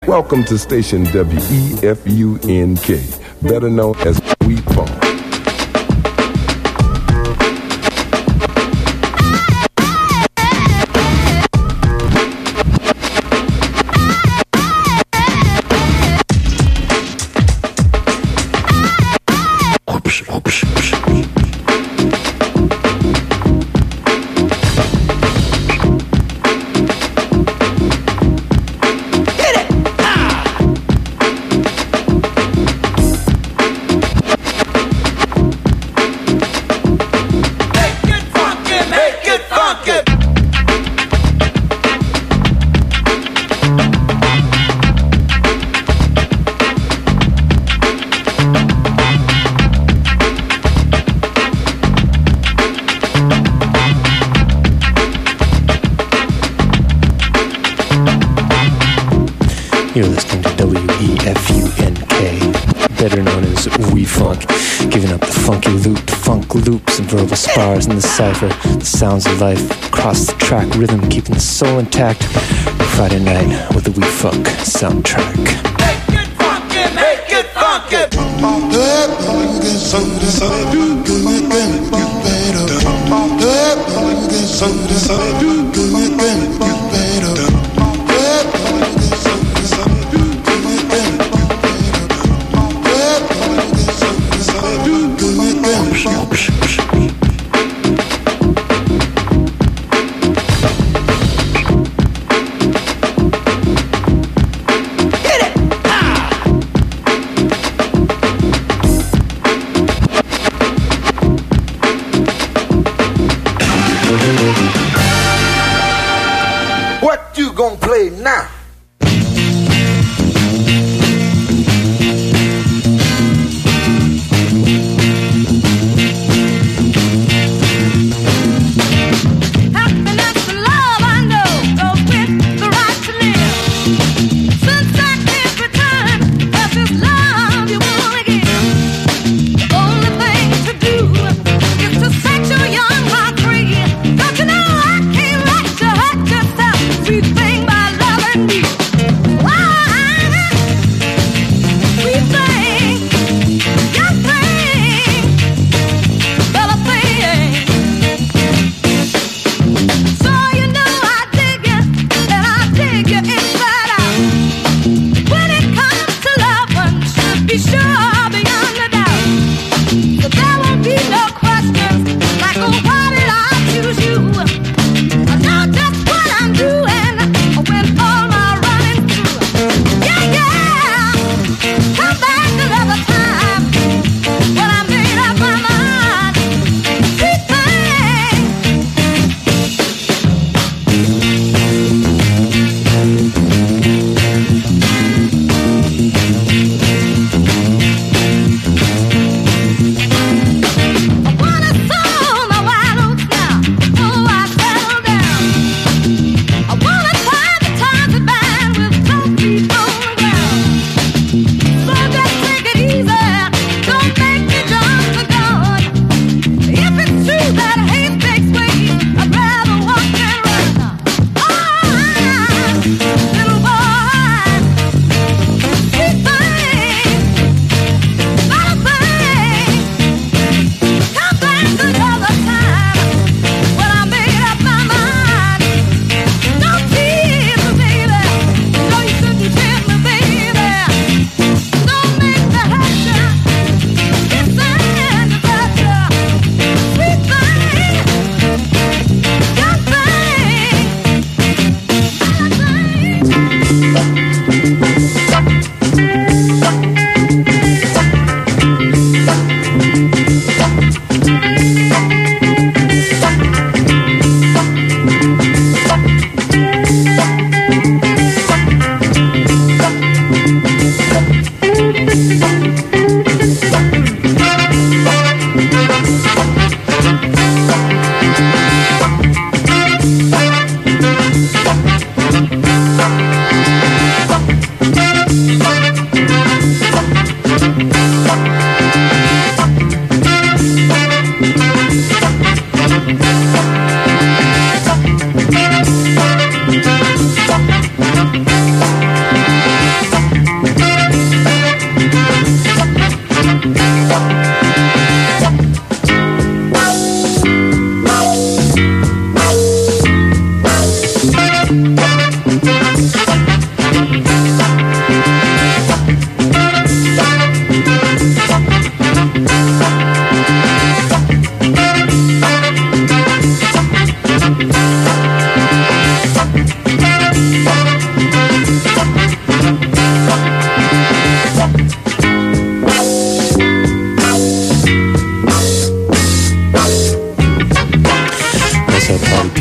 Welcome to station WEFUNK, better known as We Funk. You're listening to WEFUNK, better known as We Funk, giving up the funky loop, the funk loops and verbal spars in the cipher, the sounds of life across the track rhythm, keeping the soul intact. Friday night with the We Funk soundtrack. Make it funky, make it funky. What you gonna play now?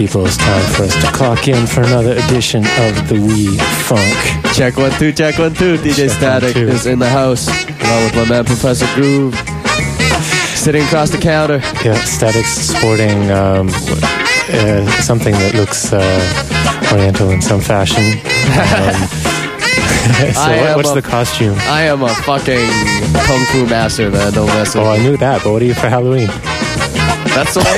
people, it's time for us to clock in for another edition of the We Funk. Check 1 2, check 1 2. DJ Check Static 1 2. is in the house, along with my man Professor Groove, sitting across the counter. Yeah, Static's sporting something that looks oriental in some fashion. So what's the costume? I am a fucking kung fu master, man. Don't mess with Oh, I me. knew that, but what are you for Halloween? That's what I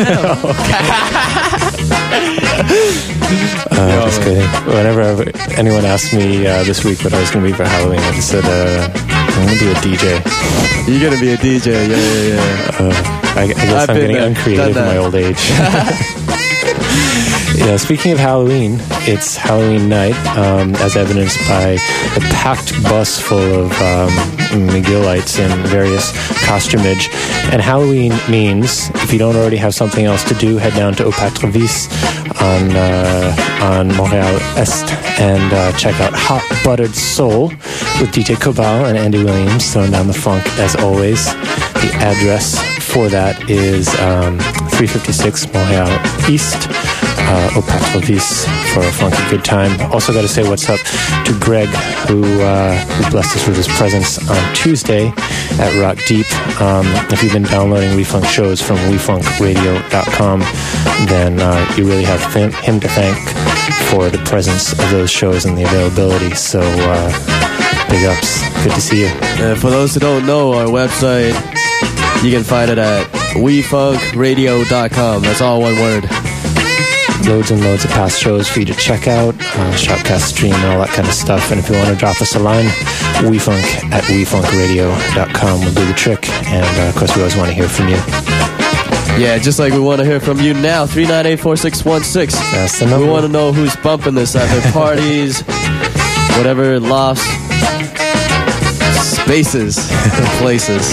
am. Just kidding. Whenever anyone asked me this week what I was going to be for Halloween, I just said, I'm going to be a DJ. You're going to be a DJ, yeah. I guess I've I'm been getting there, uncreative in done that. my old age. Yeah, speaking of Halloween, it's Halloween night, as evidenced by the packed bus full of McGillites in various costumage. And Halloween means, if you don't already have something else to do, head down to Au Quatre Vices on Montreal Est and check out Hot Buttered Soul with DJ Cobal and Andy Williams throwing down the funk as always. The address for that is 356 Montreal East, Au Quatre Vices, for a funky good time. Also got to say what's up to Greg, who blessed us with his presence on Tuesday at Rock Deep. If you've been downloading WeFunk shows from WeFunkRadio.com, then you really have him to thank for the presence of those shows and the availability. So big ups. Good to see you. For those who don't know, our website, you can find it at WeFunkRadio.com. That's all one word. Loads and loads of past shows for you to check out, Shopcast stream and all that kind of stuff. And if you want to drop us a line, WeFunk at WeFunkRadio.com will do the trick. And of course, we always want to hear from you. Yeah, just like we want to hear from you now, 398-4616. That's the number. We want to know who's bumping this at their parties, whatever lofts, spaces, places.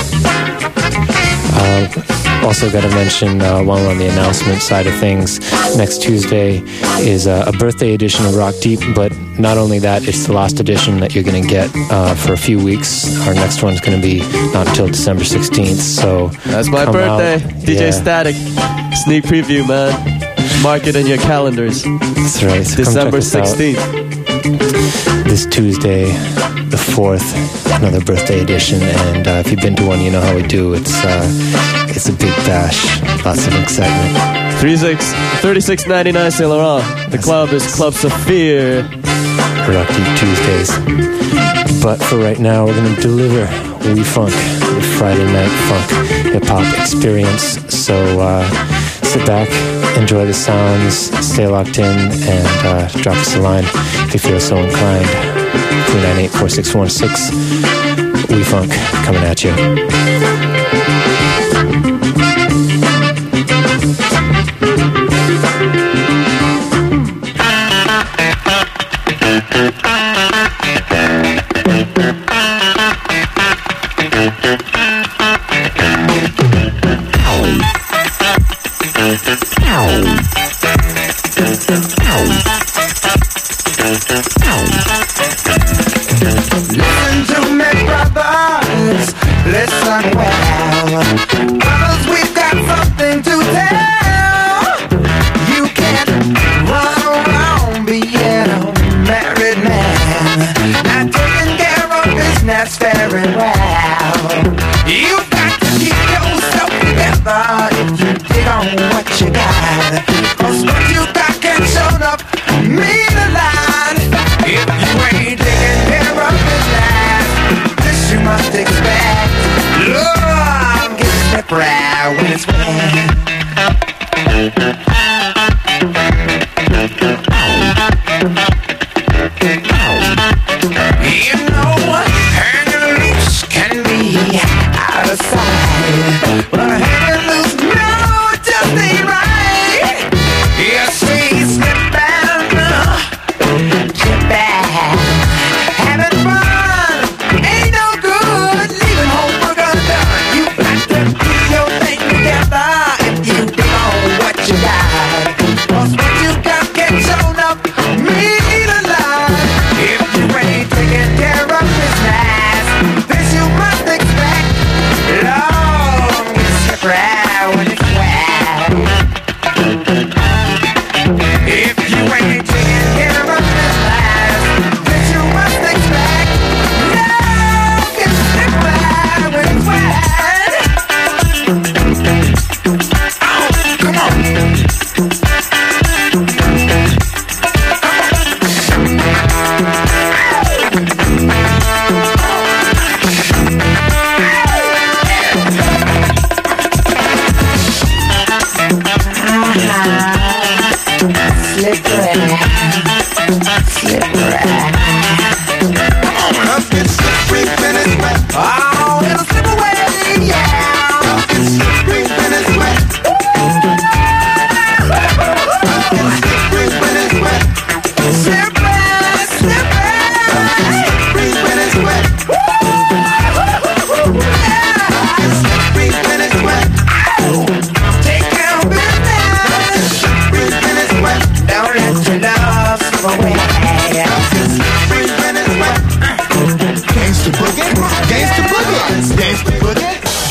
Also got to mention, while we're on the announcement side of things, next Tuesday is a birthday edition of Rock Deep, but not only that, it's the last edition that you're going to get for a few weeks. Our next one's going to be not until December 16th, so That's my come birthday. out. DJ Yeah, Static. Sneak preview, man. Mark it in your calendars. That's right. So come December check us out 16th. this Tuesday, the 4th, another birthday edition, and if you've been to one, you know how we do. It's a big bash, lots of excitement. 3699 Saint Laurent. The club is Club Saphir. Rock Deep Tuesdays. But for right now, we're going to deliver We Funk, the Friday night funk hip-hop experience. So sit back, enjoy the sounds, stay locked in, and drop us a line if you feel so inclined. 398-4616. We Funk coming at you. Listen to me, brothers. Listen well. Brothers, we've got something to tell. You can't run around being a married man, not taking care of business very well. You've got to keep yourself together if you dig on what you got. 'Cause what you got can show up mean a lot. If you ain't taking care of business, this you must expect. Love gets slippery when it's wet. You know, hanging loose can be out of sight, but hanging loose, no, it just ain't right. You see, slipping, tripping, having fun ain't no good. Leaving home work undone. You got to keep your thing together if you dig on what you got. 'Cause what you got can show up mean a lot if you ain't taking care of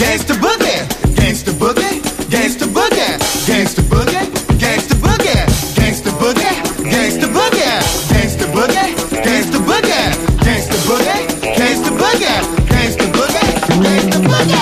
gangsta boogie, gangsta boogie, gangsta boogie, gangsta boogie, gangsta boogie, gangsta boogie, gangsta boogie, gangsta boogie, gangsta boogie, gangsta boogie, gangsta boogie, gangsta boogie, gangsta boogie.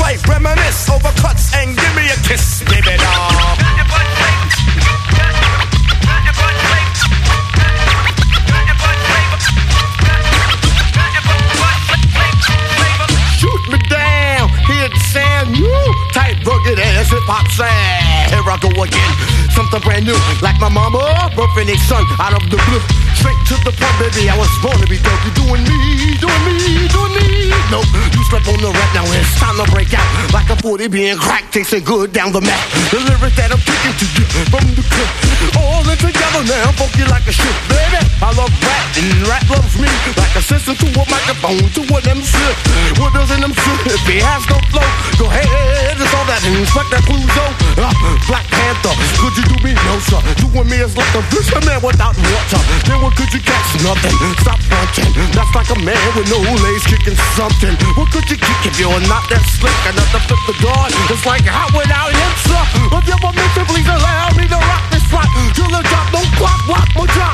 life, reminisce over cuts and give me a kiss, baby doll. Shoot me down, hear the sound, tight rugged ass hip hop sound. Here I go again, something brand new, like my mama birthing a son out of the blue. Straight to the point, baby, I was born to be dope. You doing me, doing me, doing me. Nope, you slept on the rat, now it's time to break out. Like a 40 being cracked, tasting good down the mat. The lyrics that I'm kicking to you from the clip, all in together now, funky like a shit, baby. I love rap, and rap loves me, like a sister to a microphone, to an MC. What does an MC? If he has no flow, go ahead, it's all that Inspector Clouseau. Black Panther, could you do me? No, sir. Doing me is like a fisherman without water. Then what could you catch? Nothing. Stop punching. That's like a man with no legs kicking something. What could you kick if you're not that slick? Enough to flip the guard. It's like hot without him, sir. If you're permission, please allow me to rock this spot. Till the drop, don't clock, rock, my drop.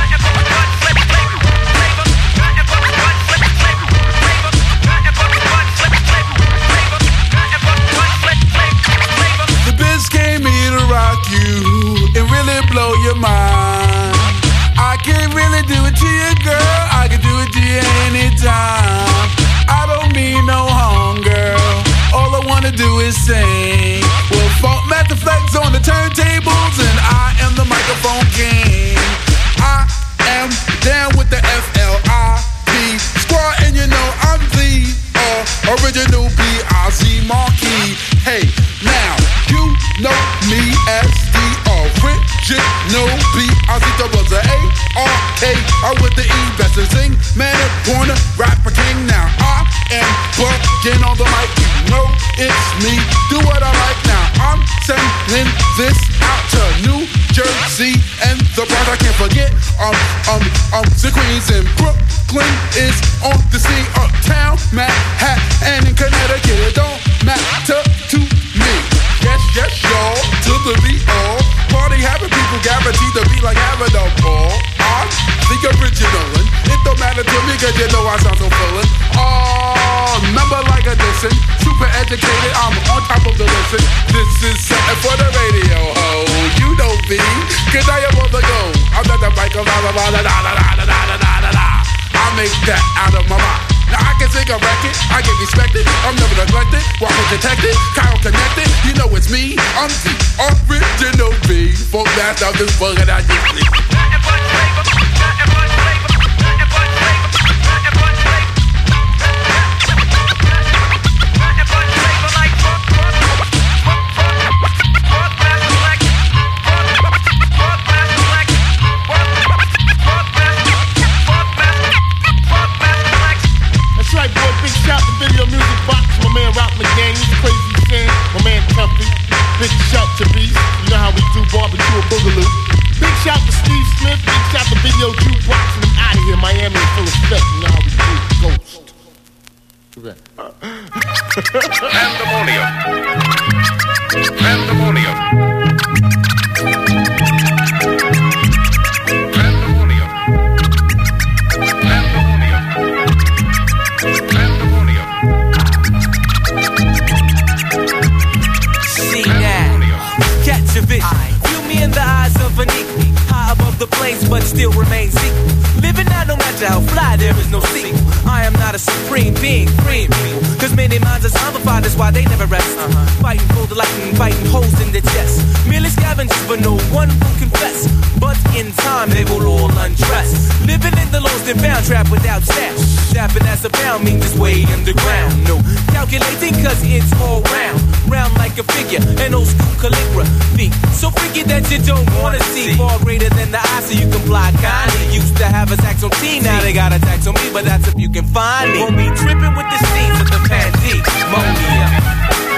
The biz came here to rock you and really blow your mind. I can't really do it to you, girl. I can do it to you anytime. I don't mean no harm, girl. All I wanna do is sing. Well, Funk Master Flex on the turntables, and I am the microphone king. I am down with the FLIP squad, and you know I'm the original B.I.Z. Marquee. Hey, now you know me as the original B.I.Z. double the A-R-K. I'm with the E, best to sing, man, a corner, rapper king. Now I am bugging on the mic. You know it's me. Do what I like now. I'm sending this out to New Jersey and the Bronx. I can't forget the Queens and Brooklyn is on the scene. Uptown, Manhattan, and Connecticut. It don't matter to me. Yes, yes, y'all, to the beat all. Party having people guaranteed to be like having a ball. I'm the original one. It don't matter to me cause you know I sound so fillin'. Number like a listen. Super educated, I'm on top of the listen. This is something for the radio, ho. You know me, cause I am on the go. I'm not the mic, I make that out of my mind. Now I can sing a record, I get respected, I'm never neglected, walk protected, Kyle connected, you know it's me, I'm the original B. Folk that out this bug and I just sleep. Shout to Video Music Box, my man Rock McDaniels, Crazy Sin, my man Tuffy. Big shout to Beast, you know how we do barbecue and boogaloo. Big shout to Steve Smith, big shout to Video Jukebox, and I'm out of here. Miami in full effect, you know how we do. Ghost. Pandemonium. Pandemonium. Pandemonium. Pandemonium. See now, catch a vision. View me in the eyes of an equal. High above the plains, but still remains equal. Living out no matter how fly, there is no sequel. I am not a supreme being, freeing people. Cause many minds are zombified, that's why they never rest. Fighting for the light and fighting holes in their chest. Merely scavengers, but no one will confess. But in time, they will all undress. Living in the lost and found, trapped without stash. Tapping as a pound means it's way underground. No calculating, cause it's all round. Round like a figure, an old school calligraphy. So freaky that you don't wanna see. Far greater than the eye, so you can fly kindly. Used to have a tax on T, now they got a tax on me, but that's if you can find me. Won't be tripping with the scenes of the pandemonium.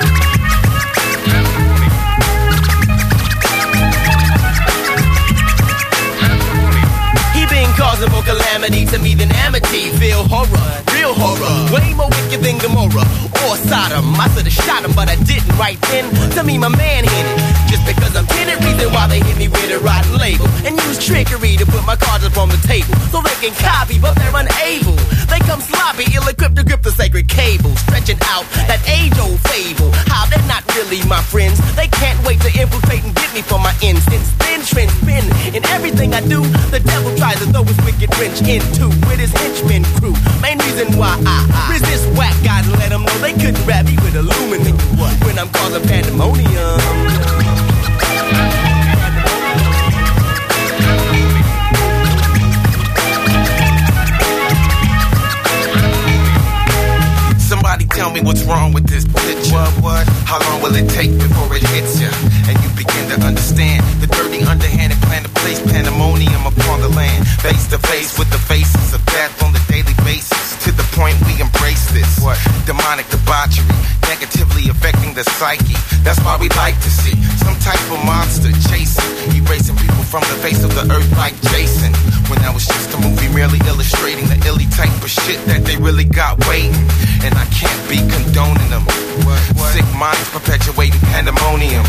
Causable calamity to me than amity. Feel horror, real horror, way more wicked than Gomorrah or Sodom. I should've shot him, but I didn't right then. To me, my man hit it. Just because I'm kidding, reason why they hit me with a rotten label and use trickery to put my cards up on the table so they can copy, but they're unable. They come sloppy, ill-equipped to grip the sacred cable. Straight stretching out that age-old fable. How they're not really my friends. They can't wait to infiltrate and get me for my ends. Since then, trends been in everything I do. The devil tries to throw his wicked wrench into with his henchmen crew. Main reason why I resist whack guys and let them know they couldn't rap me with aluminum when I'm causing pandemonium. Somebody tell me what's wrong with this picture. What? How long will it take before it hits ya? And you begin to understand the dirty, underhanded plan to place pandemonium upon the land. Face to face with the faces of death on the daily basis. To the point we embrace this. What? Demonic debauchery, negatively affecting the psyche. That's why we like to see some type of monster chasing, erasing people from the face of the earth like Jason. When that was just a movie merely illustrating the illy type of shit that they really got waiting. And I can't be condoning them. What? Sick minds perpetuating pandemonium.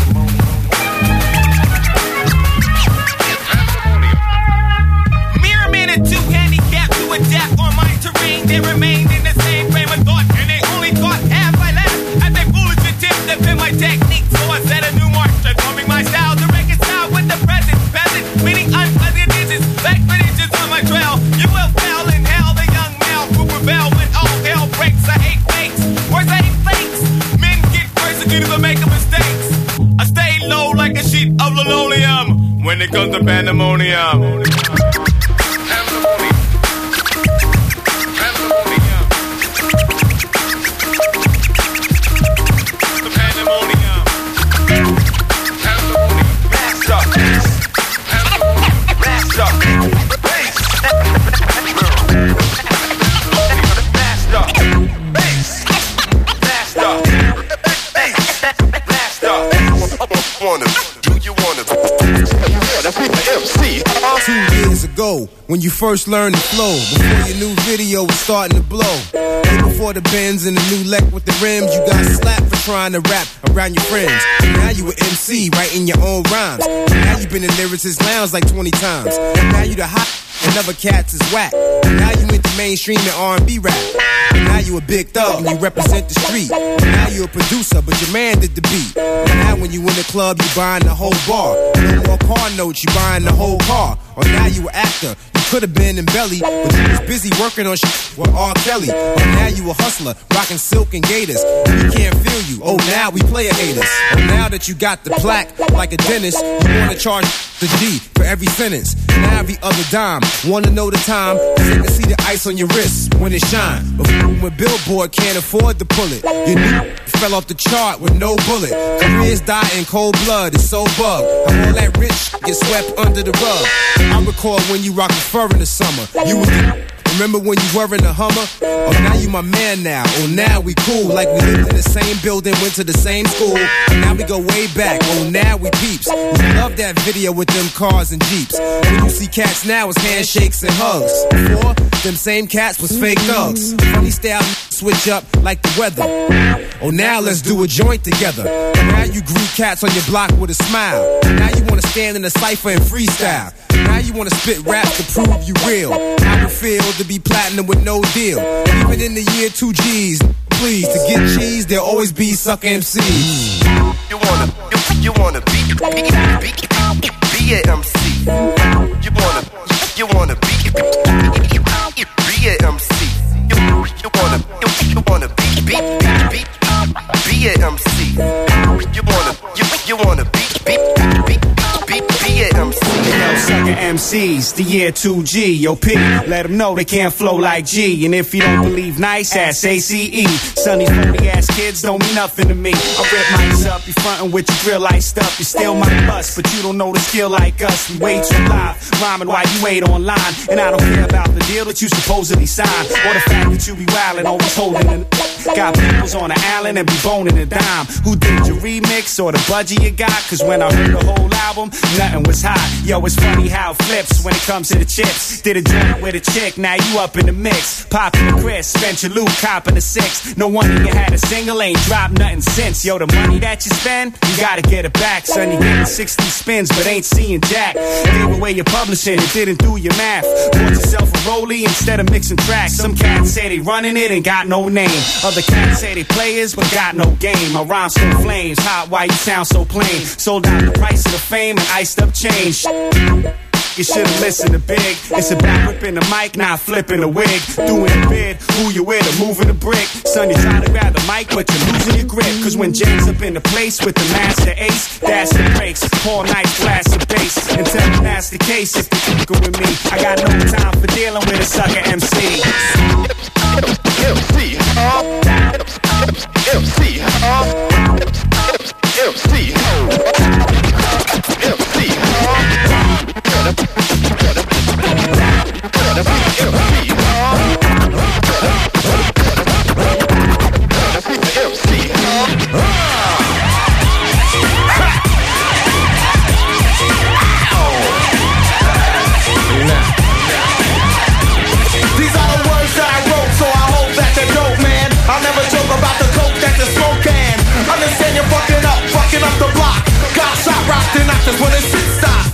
Mere minute, two handicapped to adapt on my terrain. They remained in the same frame of thought, and they only thought half I laughed at their foolish attempts to pin my technique. So I set a new mark, transforming my style to reconcile with the present. Peasant, meaning unpleasant dishes, expeditions on my trail. You will fail in hell, the young male who rebel when all hell breaks. I hate fakes, worse I hate fakes. Men get persecuted for making mistakes. I stay low like a sheet of linoleum when it comes to pandemonium. MC. 2 years ago, when you first learned the flow, before your new video was starting to blow, way before the Benz and the new Lec with the rims, you got slapped for trying to rap around your friends. Now you an MC writing your own rhymes. Now you been in Lyricist Lounge like 20 times. Now you the hot and other cats is whack. Now you into mainstream and R&B rap. Now you a big thug and you represent the street. Now you a producer, but your man did the beat. Now when you in the club, you buying the whole bar. No more car notes, you buying the whole car. Or now you an actor, you could have been in Belly, but you was busy working on shit with R. Kelly. Or now you a hustler, rocking silk and gators. We can't feel you, oh now we player haters. Or now that you got the plaque like a dentist, you wanna charge the G for every sentence. Now every other dime, wanna know the time, so you can see the ice on your wrist when it shine. But when Billboard can't afford to pull it, you knew fell off the chart with no bullet. Careers die in cold blood, it's so bugged. How all that rich get swept under the rug. I recall when you rockin' fur in the summer. You was remember when you were in a Hummer? Oh, now you my man now. Oh, now we cool. Like we lived in the same building, went to the same school. Now we go way back. Oh, now we peeps. We love that video with them cars and Jeeps. When you see cats now, it's handshakes and hugs. Before, them same cats was fake thugs. Funny style, switch up like the weather. Oh, now let's do a joint together. Now you greet cats on your block with a smile. Now you wanna stand in a cypher and freestyle. Now you wanna spit rap to prove you real. How it feel to be platinum with no deal. Even in the year 2 G's, please, to get cheese, there'll always be sucker MCs. You wanna be a MC. You wanna be a MC. You wanna be a MC. You wanna be a MC. Yo, sucker MCs, the year 2G. Yo, P, let them know they can't flow like G. And if you don't believe nice, ass ACE. Son, these phony ass kids don't mean nothing to me. I rip mics up, you frontin' with your grill like stuff. You still might bust, but you don't know the skill like us. We way too live, rhyming while you wait online. And I don't care about the deal that you supposedly signed, or the fact that you be wildin', always holding it. Got peoples on the island and be boning a dime. Who did your remix or the budget you got? Cause when I heard the whole album, nothing was hot. Yo, it's funny how it flips when it comes to the chips. Did a joint with a chick, now you up in the mix. Poppin' the Chris, spent your loot, copping a 6. No wonder you had a single, ain't dropped nothing since. Yo, the money that you spend, you gotta get it back. Son, you getting 60 spins, but ain't seeing jack. Gave away your publishing and didn't do your math. Bought yourself a rollie instead of mixing tracks. Some cats say they running it and got no name. Other cats say they players, but got no game. My rhymes so flames, hot, why you sound so plain? Sold out the price of the fame and iced up change. You should've listened to Big. It's about ripping the mic, not flipping the wig. Doing a bid, who you with or moving the brick. Son, you try to grab the mic, but you're losing your grip. Cause when James up in the place with the master ace, that's the breaks. Paul Knight's blast the bass. And tell me that's the case if you fuckin' with me. I got no time for dealing with a sucker MC. These are the words that I wrote, so I hope that they're dope, man. I'll never joke about the coke that you smoke can. Understand you're fucking up the block. Got shot, rocked, and knocked us when the shit stopped.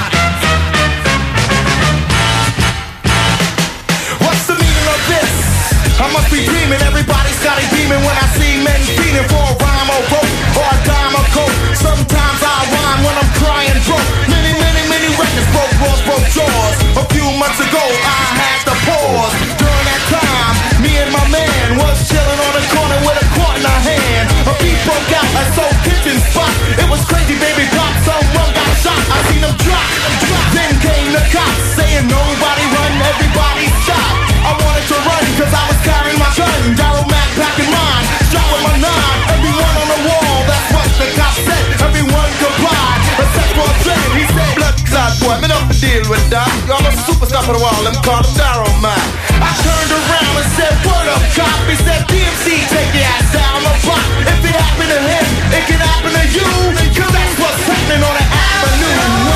What's the meaning of this? I must be dreaming, everybody's got a demon when I see men feeding for a rhyme or rope or a dime or coke. Sometimes I rhyme when I'm crying broke. Many records broke laws, broke jaws. A few months ago I had to pause. During that time, me and my man was chilling on the corner with a quart in our hand. A beat broke out at Soul Kitchen spot. It was crazy, baby pop, someone got shot. I seen them drop. Then came the cops saying nobody run, everybody stop. I wanted to run cause I was carrying my gun. Darryl Mack back in mine, shot with my nine. Everyone on the wall, that's what the cops said. Everyone complied, except for a friend. He said, blood clot boy, me don't deal with that. Y'all a superstar for the wall, them call him Darryl Mack. I turned around and said, word up cop. He said, DMC, take your ass down the block. If it happened to him, it can happen to you. Cause that's what's happening on the avenue.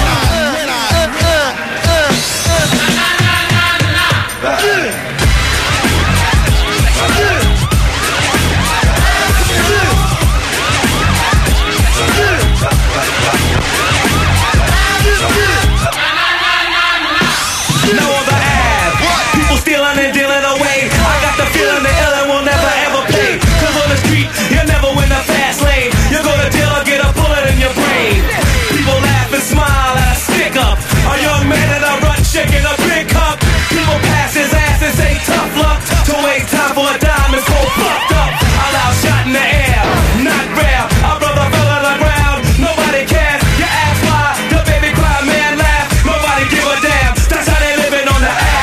No other ad. People stealing and dealing away. I got the feeling the ill will never ever pay. Cause on the street, you never win the fast lane. You go to jail or get a bullet in your brain. People laugh and smile at a stick up. A young man in a rut shaking a big cup. People pass his ass and say tough luck. To wait time for a dime is so fucked up. A loud shot in the air, not rare. A brother fell on the ground. Nobody cares. You ask why, the baby cry, man laugh. Nobody give a damn. That's how they living on the ass.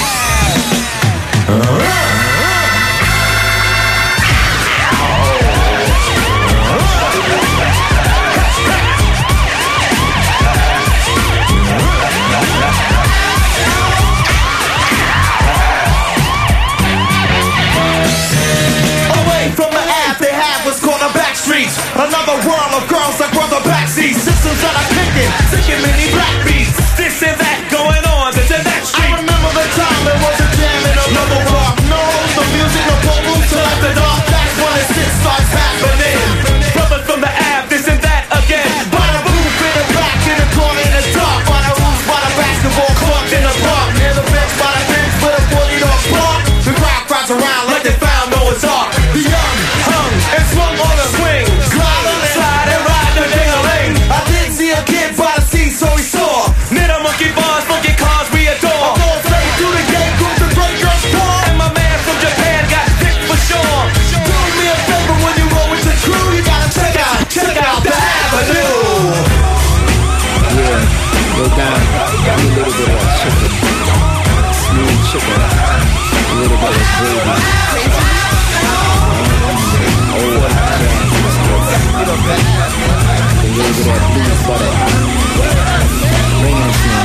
Away from the app, they have what's called a back streets. Another world of girls like brother backseat. Systems that are picking, sicking many black beats. This and that going on, this and that street. I remember the time there was a jam in a level rock. No host, no music, no ballroom till after dark. That's when the shit starts happening. Brothers from the app, this and that again. By the roof, in the back, in the corner, in the dark. By the roof, by the basketball court, in the park. Near the bench, by the bench, with a 40-dog park. The crowd cries around like they found Noah's Ark. The young hung and swung on a swing. Slide and ride the ding-a-ling. I didn't see a kid by the sea, so he saw. Little monkey bars, monkey cars we adore. I go straight through the gate, group the great girls pour. And my man from Japan got picked for sure. Do me a favor when you roll with the crew, you gotta check out the avenue. Yeah, go down. Give me a little bit of that chicken. Smooth chicken. A little bit of gravy. Oh, what a jam. A little bit of that blue butter. Bring it in.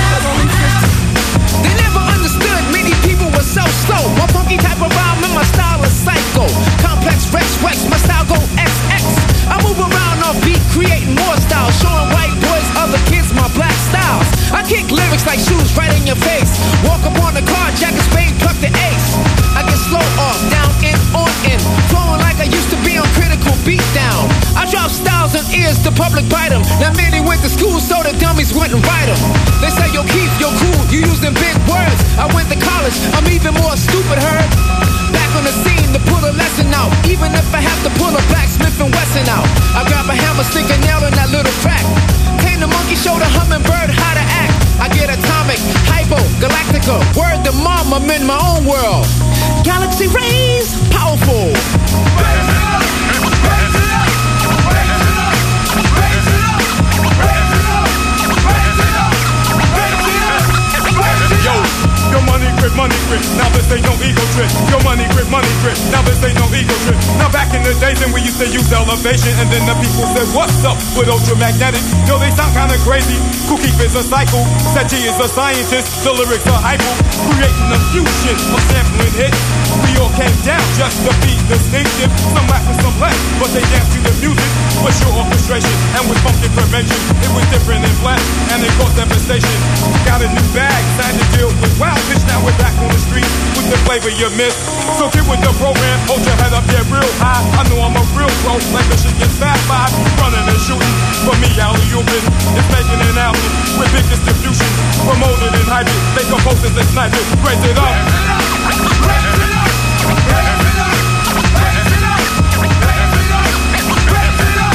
They never understood many people were so slow. My funky type of rhyme and my style is psycho. Complex, Rex, my style go XX. I move around off beat, creating more styles. Showing white boys, other kids, my black styles. I kick lyrics like shoes right in your face. Walk up on the car, jack a spade, pluck the ace. I get slow off, down in, on in. Flowing like I used to be on Critical Beatdown. I drop styles and ears, the public bite them. Now many went to school so the dummies wouldn't write them. They say, yo, Keith, yo, cool, you using big words. I went to college, I'm even more stupid, heard. back on the scene to pull a lesson out. Even if I have to pull a Blacksmith and Wesson out. I grab a hammer, stick a nail in that little crack. Tame the monkey, show the hummingbird how to act. I get atomic, hypo, galactica. Word to mom, I'm in my own world. Galaxy rays, powerful. Raise it up, raise it up, raise it up, raise it up, raise it up, raise it up, raise it up, raise it up. Yo, money grip, now this ain't no ego trip. Yo, money grip, now this ain't no ego trip. Now back in the days when we used to use elevation, and then the people said, what's up with ultramagnetic? Yo, they sound kinda crazy. Cookie is a cycle. Setty is a scientist. The lyrics are hypo. Creating a fusion of sampling hits. We all came down just to be distinctive. Some laugh and some laugh, but they dance to the music. For sure orchestration, and with funky prevention. It was different in black, and it caused devastation. Got a new bag, time to deal with wild bitch. Now we're back on the street with the flavor you missed. So get with the program, hold your head up, get real high. I know I'm a real pro, like Michigan Fat Five. Running and shooting, for me, alley-ooping. It's making an album with big distribution. Promoted and hyped, they compose it and snipe it. Raise it up. Raise it up. Raise it up. Raise it up. Raise it up. Raise it up.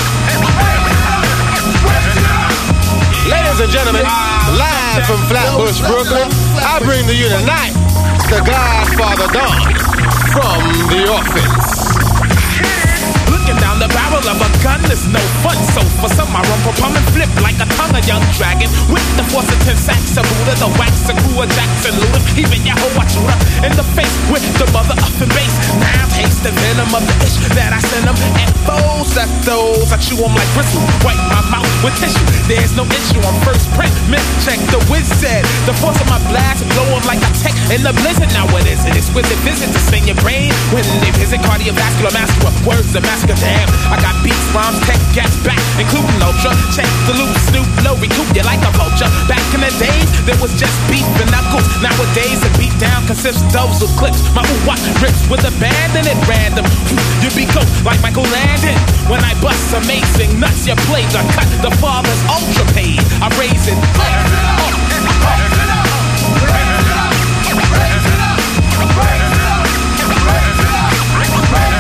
Raise it up. Ladies and gentlemen, live from Flatbush, Brooklyn, I bring to you tonight the Godfather Don from The Office. Looking down the barrel of a gun is no fun. So for some, I run, pump and flip like a tongue of young dragon. With the force of 10 sacks of Buddha, the wax of crew of Jackson Lewis. Even Yahoo, I shoot her in the face with the mother up and bass. Now taste the venom of the itch that I send them. And foes left those, I chew them like bristle. Wipe my mouth with tissue. There's no issue on first print. Myth check the whiz said. The force of my blast blow them like a tech in the blizzard. Now what is it? Exquisite visit to spin your brain when they visit cardiovascular master. Words of massacre. Damn, I got beats, rhymes, tech, gas back, including ultra. Check the loop, snoop, low, recoup you like a vulture. Back in the days, there was just beef and knuckles. Nowadays, a beat down consists of those with clips. My what rips with abandon at random. You be cool like Michael Landon. When I bust amazing nuts, your plays are cut. The father's ultra paid. I raise it up. Raise it up. Raise it up. Raise it up. Raise it up. Raise it up. Raise it up. Raise it up.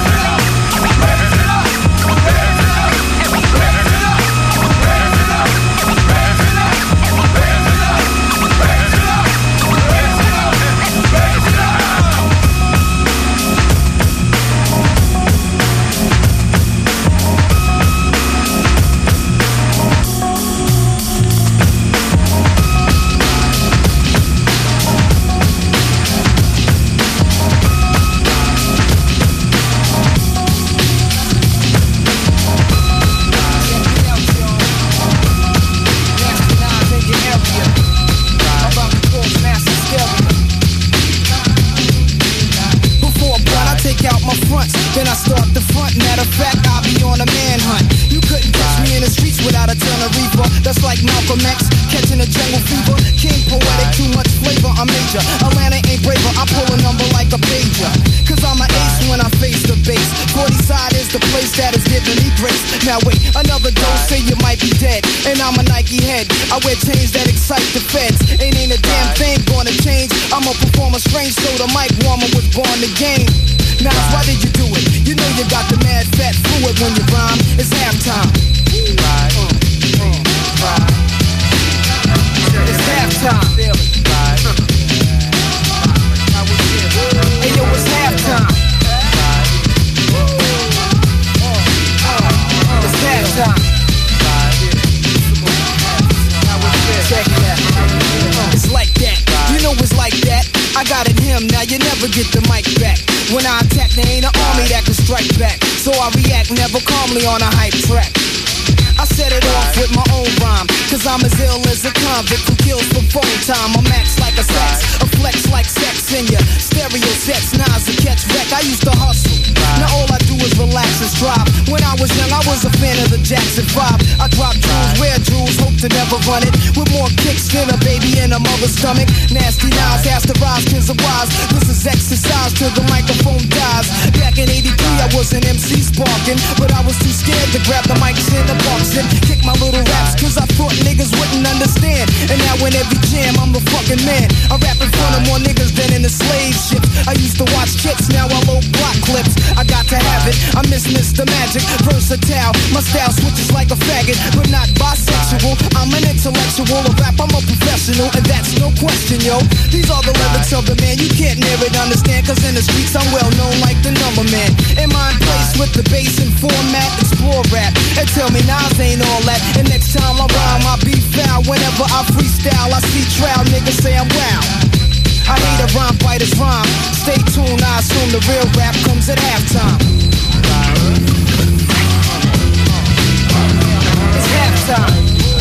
Then I start the front, matter of fact, I'll be on a manhunt. You couldn't catch me in the streets without a ton of reaper. That's like Malcolm X, catching a jungle fever. King poetic, too much flavor, I'm major. Atlanta ain't braver, I pull a number like a pager. Cause I'm an ace when I face the base. 40 side is the place that is giving me grace. Now wait, another dose, say you might be dead. And I'm a Nike head, I wear chains that excite the feds. Ain't a damn thing gonna change. I'm a performer strange, so the mic warmer was born to game. Now, why did you do it? You know you got the mad fat fluid when you rhyme. It's halftime. It's halftime. Hey, yo, it's halftime. It's halftime. Check it out. It's like that. You know it's like that. I got it him, now you never get the mic back. When I attack, there ain't an army that can strike back. So I react never calmly on a hype track. I set it off with my own rhyme, cause I'm as ill as a convict who kills for phone time. I'm max like a sax, a flex like sex in ya. Stereo sets, Nas a catch wreck. I used to hustle, now all I do is relax and strive. When I was young, I was a fan of the Jackson 5. I dropped jewels swear jewels, hope to never run it. With more kicks than a baby in a mother's stomach. Nasty Nas has to rise, kids are wise. This is exercise till the microphone dies. Back in 83 I was an MC sparking, but I was too scared to grab the mics in the box and kick my little raps, cause I thought niggas wouldn't understand. And now in every jam I'm the fucking man. I rap in front of more niggas than in the slave ship. I used to watch chicks, now I load block clips. I got to have it, I miss Mr. Magic. Versatile, my style switches like a faggot, but not bisexual. I'm an intellectual, a rap I'm a professional, and that's no question, yo. These are the lyrics of the man, you can't near it understand, cause in the streets I'm well known like the number man. In my place with the bass and format, explore rap, and tell me Nas ain't all that. And next time I rhyme I'll be foul. Whenever I freestyle I see trial niggas say I'm wow. I hate a rhyme fighter's rhyme. Stay tuned, I assume the real rap comes at halftime. It's halftime.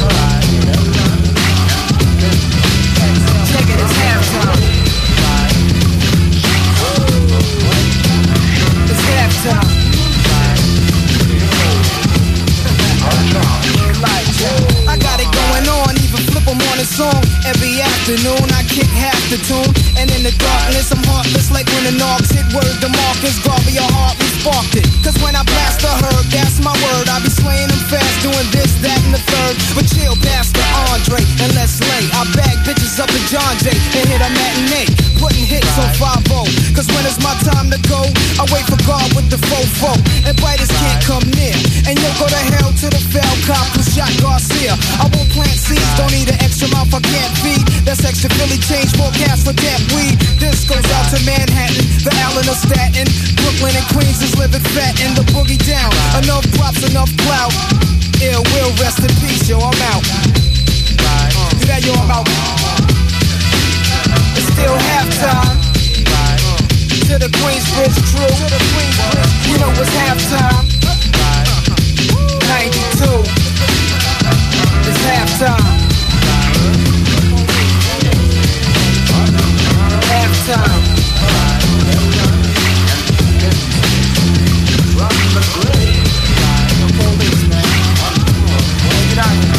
Check it, it's halftime. It's halftime. I got it going on, even flip them on a song. Every afternoon I kick half the tune, and in the darkness I'm heartless like when the knocks hit. Word to Marcus Garvey, your heart we sparked it. Cause when I blast the herd, that's my word. I be slaying them fast, doing this, that, and the third. But chill, Pastor Andre and let's lay. I bag bitches up in John Jay and hit a matinee, putting hits on 5-0. Cause when it's my time to go, I wait for God with the fofo, and biters can't come near. And you'll go to hell to the fell cop who shot Garcia. I won't plant seeds, don't need an extra mouth I can't feed. That's extra Philly change, more cash for that weed. This goes out to Manhattan, the Allen of Staten. Brooklyn and Queens is living fat in the boogie down. Enough props, enough clout. Ill will, rest in peace, yo, I'm out. Do that, yo, I'm out. It's still halftime. To the Queensbridge crew, you know it's halftime. 92. It's halftime. Halftime. Run the grave. Police, man. Get out here.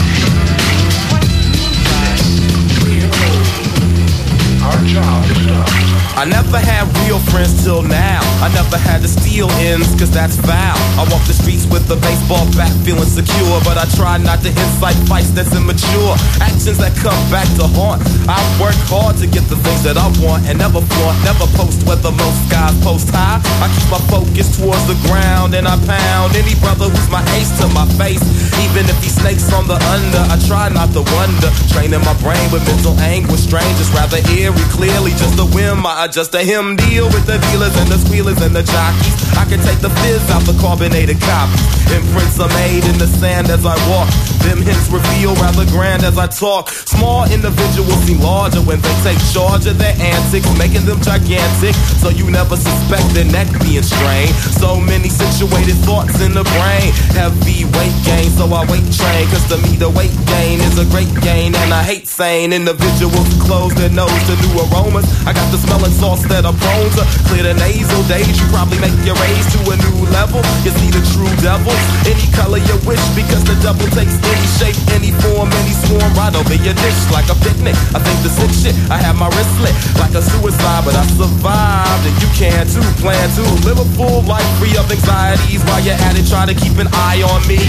Our job is done. I never had real friends till now. I never had to steal ends, cause that's foul. I walk the streets with a baseball bat feeling secure, but I try not to incite fights that's immature. Actions that come back to haunt. I work hard to get the things that I want and never flaunt, never post where the most guys post high. I keep my focus towards the ground and I pound any brother who's my ace to my face. Even if he snakes on the under, I try not to wonder. Training my brain with mental anguish, strange, it's rather eerie. Clearly just a whim, I adjust a him deal with the dealers and the squealers and the jockeys. I can take the fizz out the carbonated copies. Imprints are made in the sand as I walk. Them hints reveal rather grand as I talk. Small individuals seem larger when they take charge of their antics, making them gigantic, so you never suspect their neck being strained. So many situated thoughts in the brain. Heavy weight gain, so I weight train, cause to me the weight gain is a great gain. And I hate sane individuals who close their nose to new aromas. I got the smelling sauce that I'm prone to. Clear the nasal days, you probably make your raise to a new level. You see the true devil, any color you wish, because the devil takes any shape, any form, any swarm, right over your dish like a picnic. I think the sick shit, I have my wrist slit like a suicide, but I survived, and you can too. Plan to live a full life free of anxieties. While you're at it, try to keep an eye on me.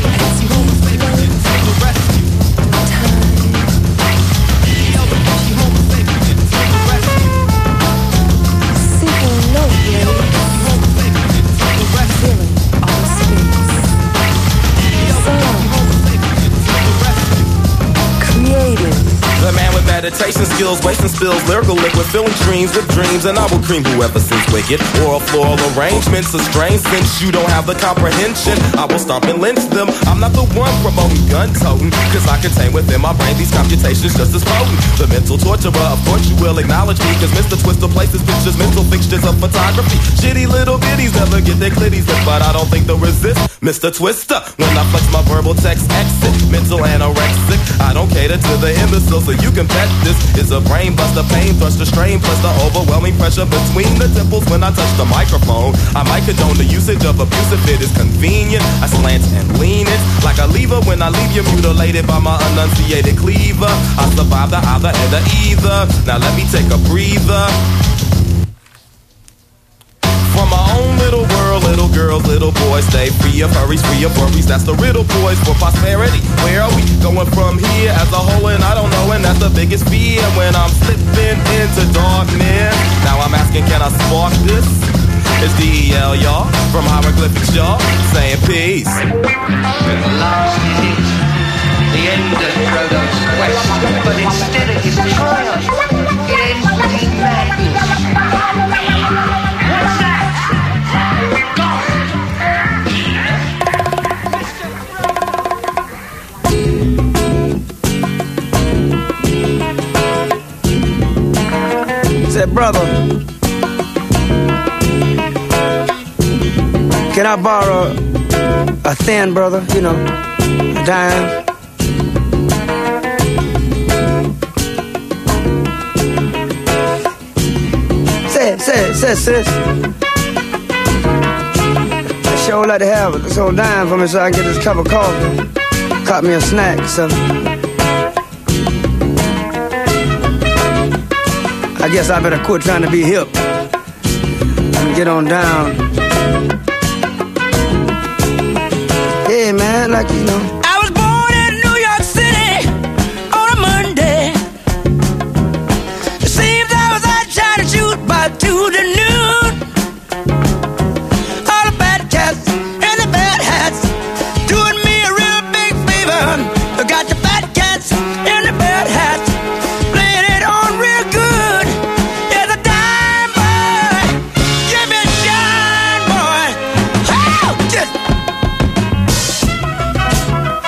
The man with meditation skills, wasting spills, lyrical liquid, filling dreams with dreams, and I will cream whoever sings wicked. Oral floral arrangements are strange since you don't have the comprehension. I will stomp and lynch them. I'm not the one promoting gun toting, cause I contain within my brain these computations just as potent. The mental torturer, of course you will acknowledge me, cause Mr. Twister places pictures, mental fixtures of photography. Shitty little bitties never get their clitties lit, but I don't think they'll resist Mr. Twister when I flex my verbal text exit. Mental anorexic, I don't cater to the imbecile, so you can bet this is a brain buster, pain thruster, strain plus the overwhelming pressure between the temples when I touch the microphone. I might condone the usage of abuse if it is convenient. I slant and lean it like I leave a believer when I leave you mutilated by my enunciated cleaver. I survive the either and the either. Now let me take a breather. From my own little world, little girls, little boys, stay free of hurries, free of worries. That's the riddle, boys, for prosperity. Where are we going from here as a whole? And I don't know, and that's the biggest fear when I'm slipping into darkness. Now I'm asking, can I spark this? It's DEL, y'all, from hieroglyphics, y'all, saying peace. The last hit, the end of Frodo's quest, but instead of his triumph, it ends with his madness. What's that? Said, brother, can I borrow a thin, brother? You know, a dime. Say, sis. I sure like to have this old dime for me so I can get this cup of coffee. Caught me a snack or something. I guess I better quit trying to be hip and get on down. Yeah, man, like, you know. I was born in New York City on a Monday. It seems I was out trying to shoot by 2 to noon. All the bad cats and the bad hats doing me a real big favor. I got the bad cats and the bad hats playing it on real good. Yeah, the dime boy, give me a shine, boy. Oh, just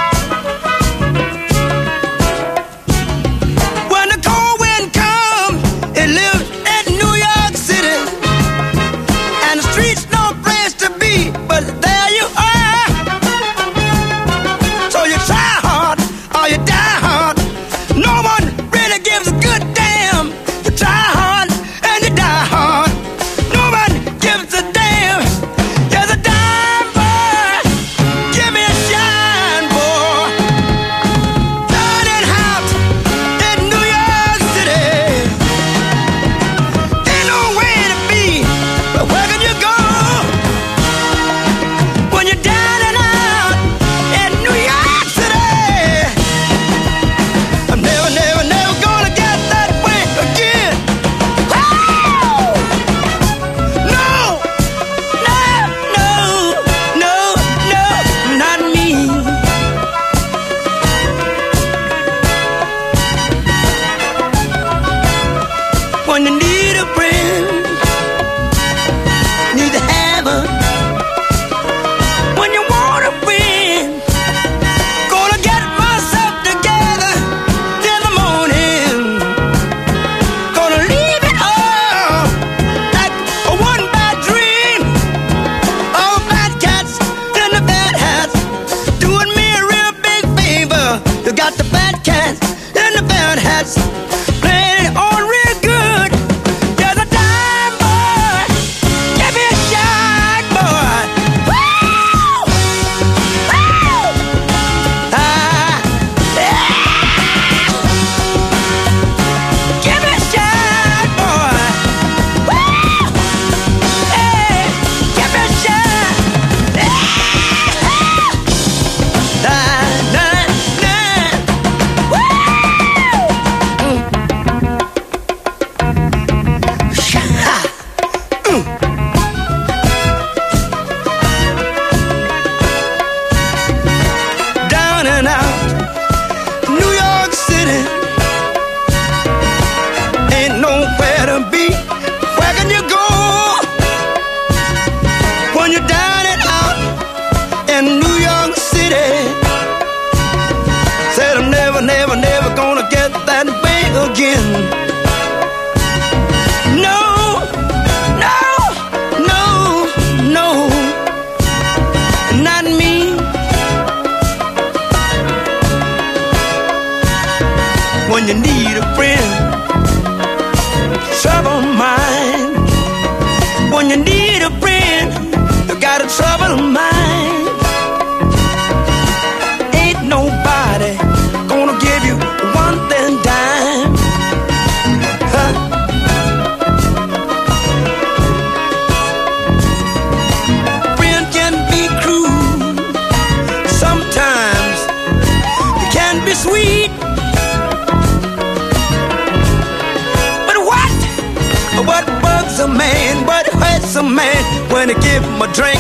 when you give him a drink,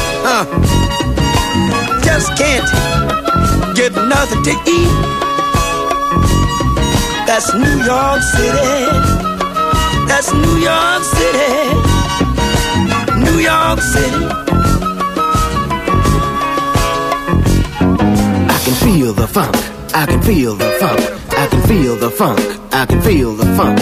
just can't get nothing to eat. That's New York City. That's New York City. New York City. I can feel the funk. I can feel the funk. I can feel the funk. I can feel the funk.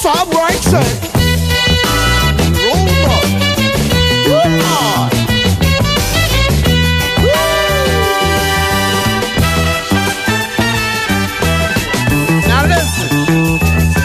That's all right, son. Roll up. Roll on. Now listen.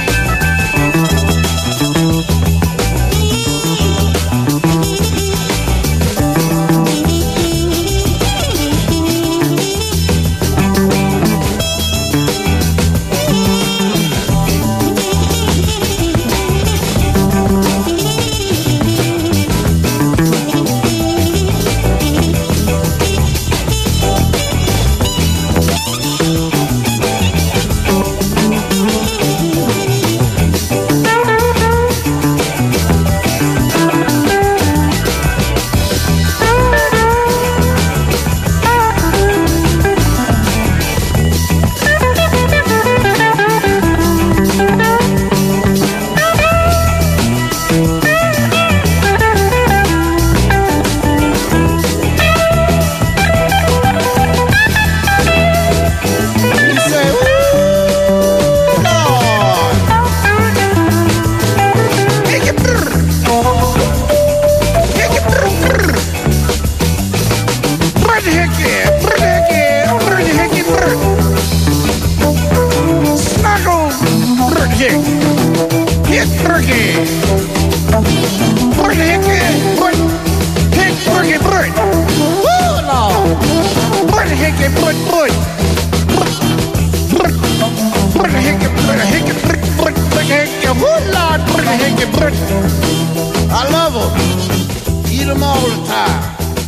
I love them. Eat them all the time.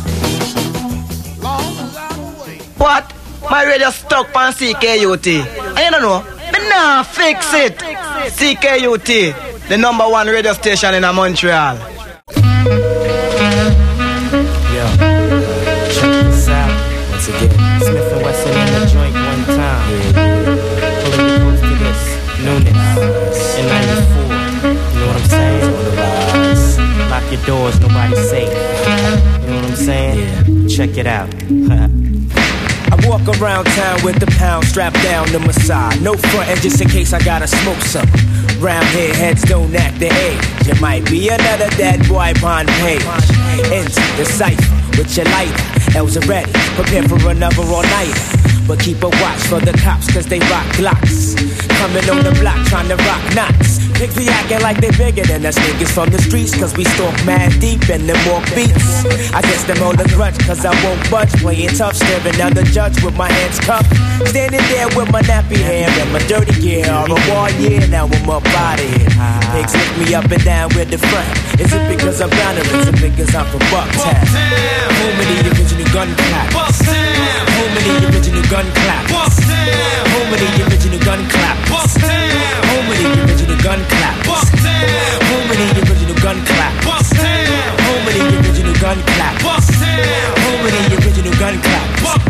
Long as I'm away. What? My radio stuck on CKUT. I don't know. But nah, fix it. CKUT, the number one radio station in Montreal. Yo, check this out. Once again, Smith and Wesson in the joint one time. Pulling the post to this newness in 94. You know what I'm saying? Lock your doors, nobody's safe. You know what I'm saying? Yeah. Check it out. I walk around town with the pound strapped down to my side. No frontin', just in case I gotta smoke something. Round here, heads don't act the age. You might be another dead boy on page. Enter the cipher with your lighter. L's are ready, prepare for another all-nighter. But keep a watch for the cops, cause they rock glocks. Coming on the block, trying to rock knots. Pigs be acting like they bigger than us niggas from the streets, cause we stalk mad deep and them more beats. I guess them all a grudge, cause I won't budge. Playing tough, staring down the judge with my hands cuffed. Standing there with my nappy hair and my dirty gear. All the war, yeah, now I'm up out of here. Pigs lift me up and down with the front. Is it because I'm down or is it because I'm from Bucktown? Home of the original gun clappers. Home of the original gun clappers. Home of the original gun clappers. Home of the original gun clappers. Home of the original gun clappers. Home of the original gun clappers. Home of the original gun clappers. Home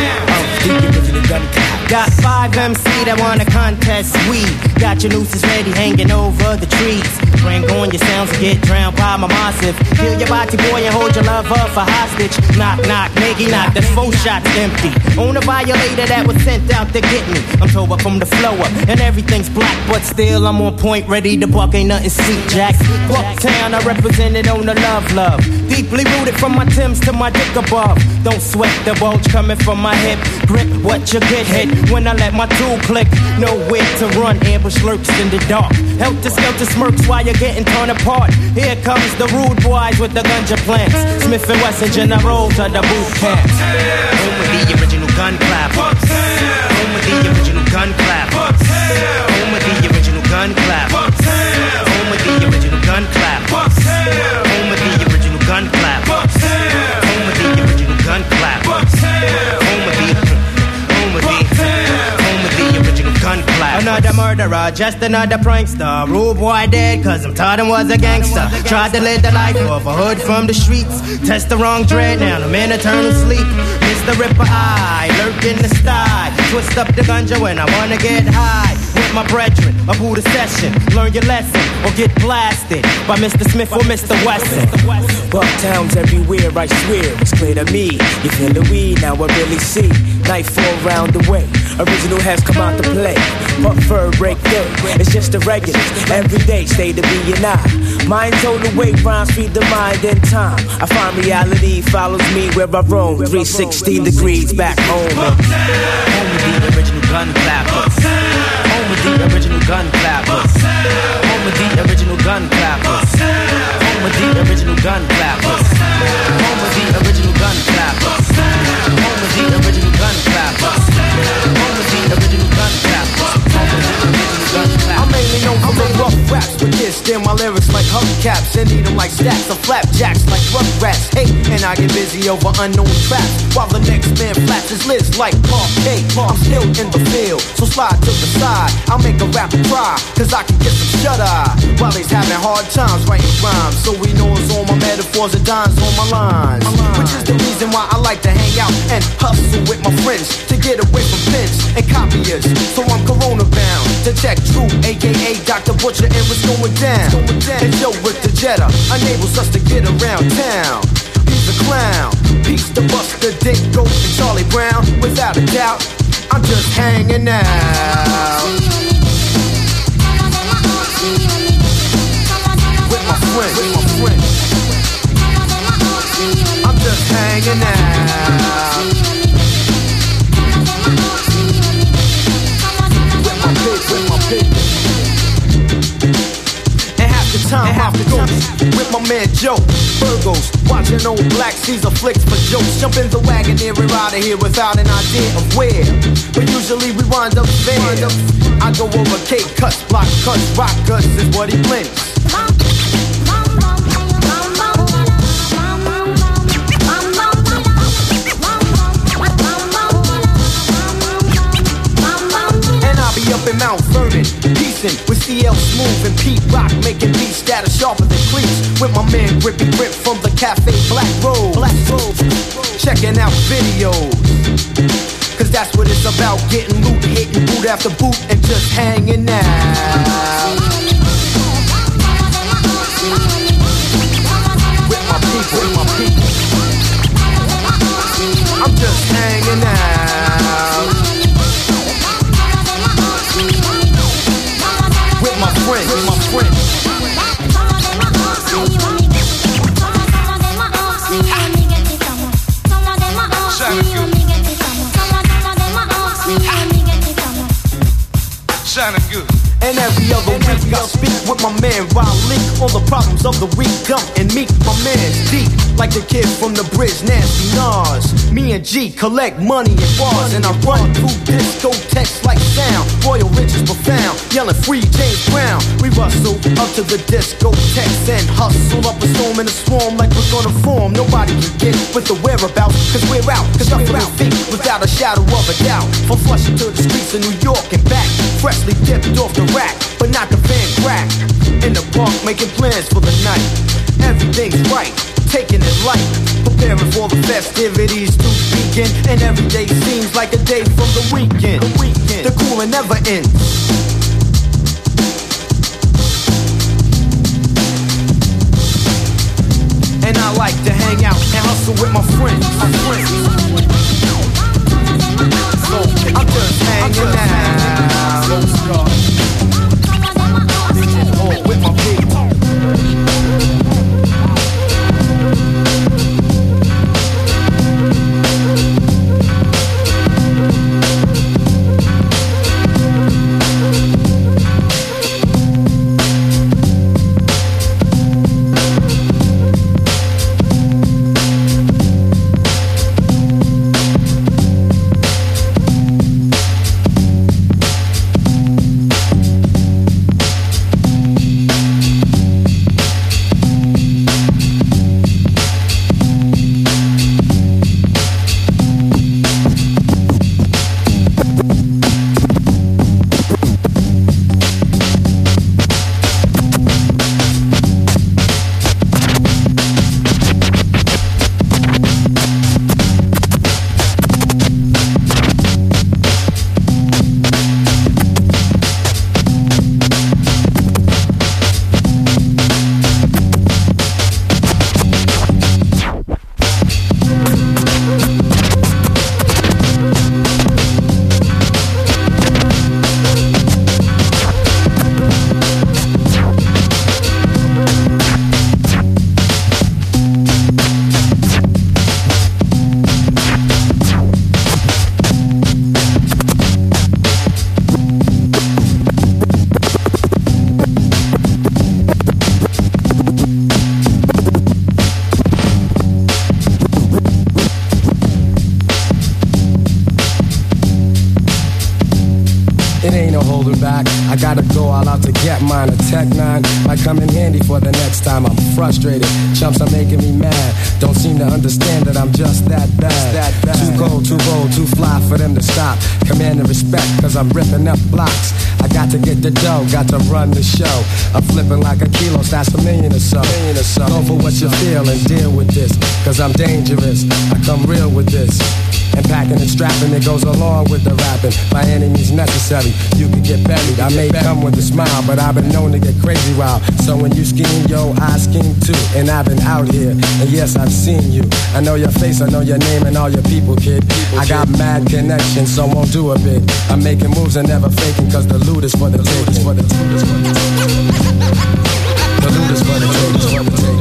of the original gun clappers. Got 5 MC that wanna contest weed. Got your nooses ready hanging over the trees. Bring on your sounds and get drowned by my massive. Kill your body boy and hold your lover for hostage. Knock, knock, nigga, knock, that's 4 shots empty. On a violator that was sent out to get me. I'm told up from the flow up and everything's black, but still I'm on point, ready to buck, ain't nothing sweet, Jack. Bucktown, I represented on the love. Deeply rooted from my Timbs to my dick above. Don't sweat the bulge coming from my hip. Grip what you get hit when I let my tool click. Nowhere to run, ambush lurks in the dark. Helter-skelter smirks while you're getting torn apart. Here comes the rude boys with the ganja plants. Smith and Wesson generals of the boot camp. Home of the original gun clappers. Home of the original gun clappers. Home of the original gun clappers. Home of the original gun clappers. Home of the original gun clappers. Home of the original gun clappers. Home of the original gun clappers. Another murderer, just another prankster. Rude boy dead, cause I'm taught him was a gangster. Tried to live the life of a hood from the streets. Test the wrong dread, now I'm in eternal sleep. Mr. Ripper, I lurk in the sty. twist up the ganja when I wanna get high. With my brethren, a Buddha session. Learn your lesson or get blasted by Mr. Smith or Mr. Wesson. Bucktowns everywhere, I swear, it's clear to me. You feel the weed, now I really see. Nightfall round the way, original has come out to play. But fur break through, it's just a regular. Every day, stay to be and I. Mind told away, rhymes feed the mind in time. I find reality follows me where I roam. 360 degrees back home. Home with the original gun clappers. Home with the original gun clappers. Home with the original gun clappers. Home with the original gun clappers. Home with the original gun clappers. Home with the original gun clappers. Home with the original gun clappers. Home with the original gun clappers. I'm mainly known for the rough raps, but this, they're my lyrics like hubcaps and eat them like stacks of flapjacks like rugrats. Hey, and I get busy over unknown tracks while the next man flaps his lids like parquet. I'm still in the field, so slide to the side. I'll make a rapper cry, cause I can get some shut-eye while he's having hard times writing rhymes. So he knows all my metaphors and dimes on my lines, which is the reason why I like to hang out and hustle with my friends to get away from pens and copiers. So I'm corona bound to check True, aka Dr. Butcher, and what's going down. And Joe with the Jetta enables us to get around town. He's a clown, peace to Buster, Dick, Goat, and Charlie Brown. Without a doubt, I'm just hanging out with my friends. I'm just hanging out with my people. And half the time I go with my man Joe Burgos, watching old Black Caesar flicks for jokes. Jump in the wagon and we're out of here without an idea of where, but usually we wind up there. I go over cake cuts, block cuts, rock cuts is what he blends. Up in Mount Vernon, piecing with CL Smooth and Pete Rock, making beats that are sharper than cleats. With my man Grippy Grip from the Cafe Black Rose, checking out videos, cause that's what it's about. Getting loot, hitting boot after boot, and just hanging out with my people. I'm just hanging out with my friends. Shining good. And every other week I speak with my man Raleigh on the problems of the week. Gump and Meek, my man's deep, like the kid from the bridge, Nasty Nas. Me and G collect money in bars, and I run through discotheques like sound. Royal riches profound, yelling free James Brown. We rustle up to the discotheques and hustle up a storm in a swarm like we're gonna form. Nobody can get with the whereabouts, cause we're out, cause I'm for feet without a shadow of a doubt. From Flushing to the streets of New York and back, freshly dipped off the rack, but not the van crack. In the park making plans for the night. Everything's right, taking it light, preparing for the festivities to begin. And every day seems like a day from the weekend. The cooling never ends. And I like to hang out and hustle with my friends. So I'm just hanging out with my people. Tech 9 might come in handy for the next time. I'm frustrated, chumps are making me mad. Don't seem to understand that I'm just that bad. Too cold, too bold, too fly for them to stop. Command and respect, cause I'm ripping up blocks. I got to get the dough, got to run the show. I'm flipping like a kilo, that's $1 million or so. Go for what you feel and deal with this, cause I'm dangerous, I come real with this. And packing and strapping, it goes along with the rapping. By any means necessary, you can get buried. I may come with a smile, but I've been known to get crazy wild. So when you scheme, yo, I scheme too. And I've been out here, and yes, I've seen you. I know your face, I know your name and all your people, kid. I got mad connections, so won't do a bit. I'm making moves and never faking, cause the loot is for the taking. The loot is for the taking.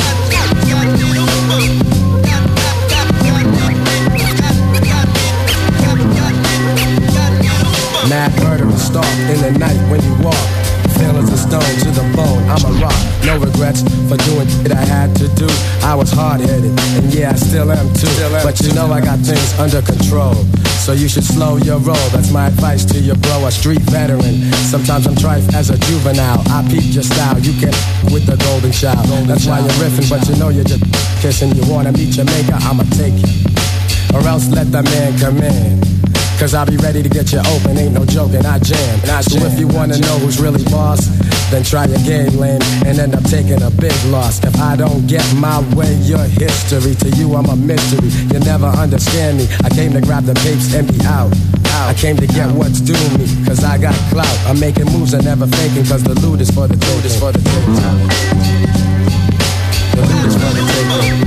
Mad murderer stalk in the night when you walk. Feelings of stone to the bone, I'm a rock. No regrets for doing shit I had to do. I was hard-headed, and yeah, I still am too. But you know I got things under control, so you should slow your roll. That's my advice to your bro, a street veteran. Sometimes I'm trife as a juvenile. I peep your style, you can with the golden child. That's why you're riffing, but you know you're just kissing. You wanna meet your maker, I'ma take you, or else let the man come in. Cause I'll be ready to get you open, ain't no joking, I jam. So if you wanna know who's really boss, then try your game lane and end up taking a big loss. If I don't get my way, you're history. To you, I'm a mystery, you never understand me. I came to grab the papes and be out. I came to get what's due me, cause I got clout. I'm making moves and never faking, cause the loot is for the taking. The loot is for the taking. The loot is for the taking.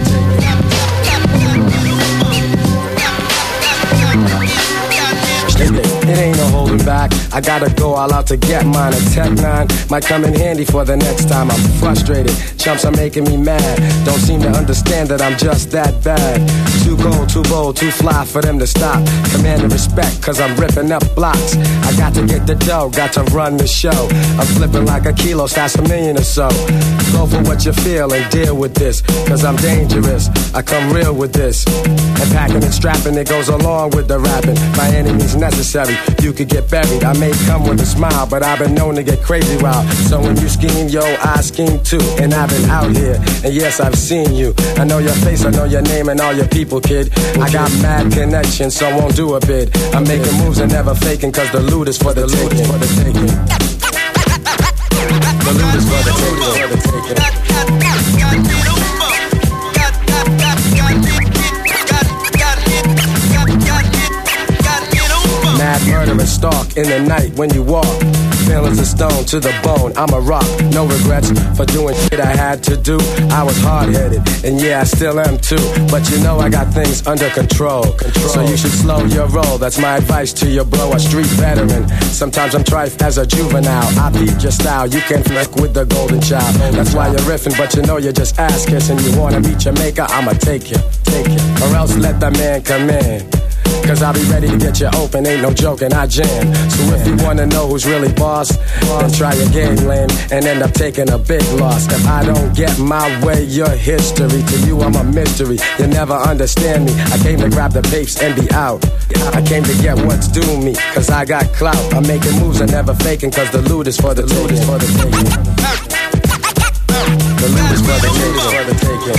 It ain't no holding back, I gotta go all out to get mine. A Tech 9 might come in handy for the next time. I'm frustrated, chumps are making me mad. Don't seem to understand that I'm just that bad. Too cold, too bold, too fly for them to stop. Command and respect, cause I'm ripping up blocks. I got to get the dough, got to run the show. I'm flipping like a kilo, that's $1 million or so. Go for what you feel and deal with this, cause I'm dangerous, I come real with this. And packing and strapping, it goes along with the rapping. By any means necessary, you could get buried. I may come with a smile, but I've been known to get crazy wild. So when you scheme, yo, I scheme too. And I've been out here, and yes, I've seen you. I know your face, I know your name and all your people, kid. I got mad connections, so won't do a bid. I'm making moves and never faking, cause the loot is for the taking. The loot is for the taking. Mad murderous stalk in the night when you walk. Feelings of stone to the bone, I'm a rock. No regrets for doing shit I had to do. I was hard-headed, and yeah, I still am too. But you know I got things under control. So you should slow your roll, that's my advice to your bro, a street veteran. Sometimes I'm trife as a juvenile. I beat your style, you can flick with the golden child. That's why you're riffing, but you know you're just ass-kissing. You wanna meet your maker, I'ma take you. Or else let the man come in, cause I'll be ready to get you open, ain't no joking, I jam. So if you wanna know who's really boss, then try your game lane and end up taking a big loss. If I don't get my way, you're history. To you, I'm a mystery, you never understand me. I came to grab the papes and be out. I came to get what's due me, cause I got clout. I'm making moves and never faking, cause the loot is for the taking. The loot is for the taking.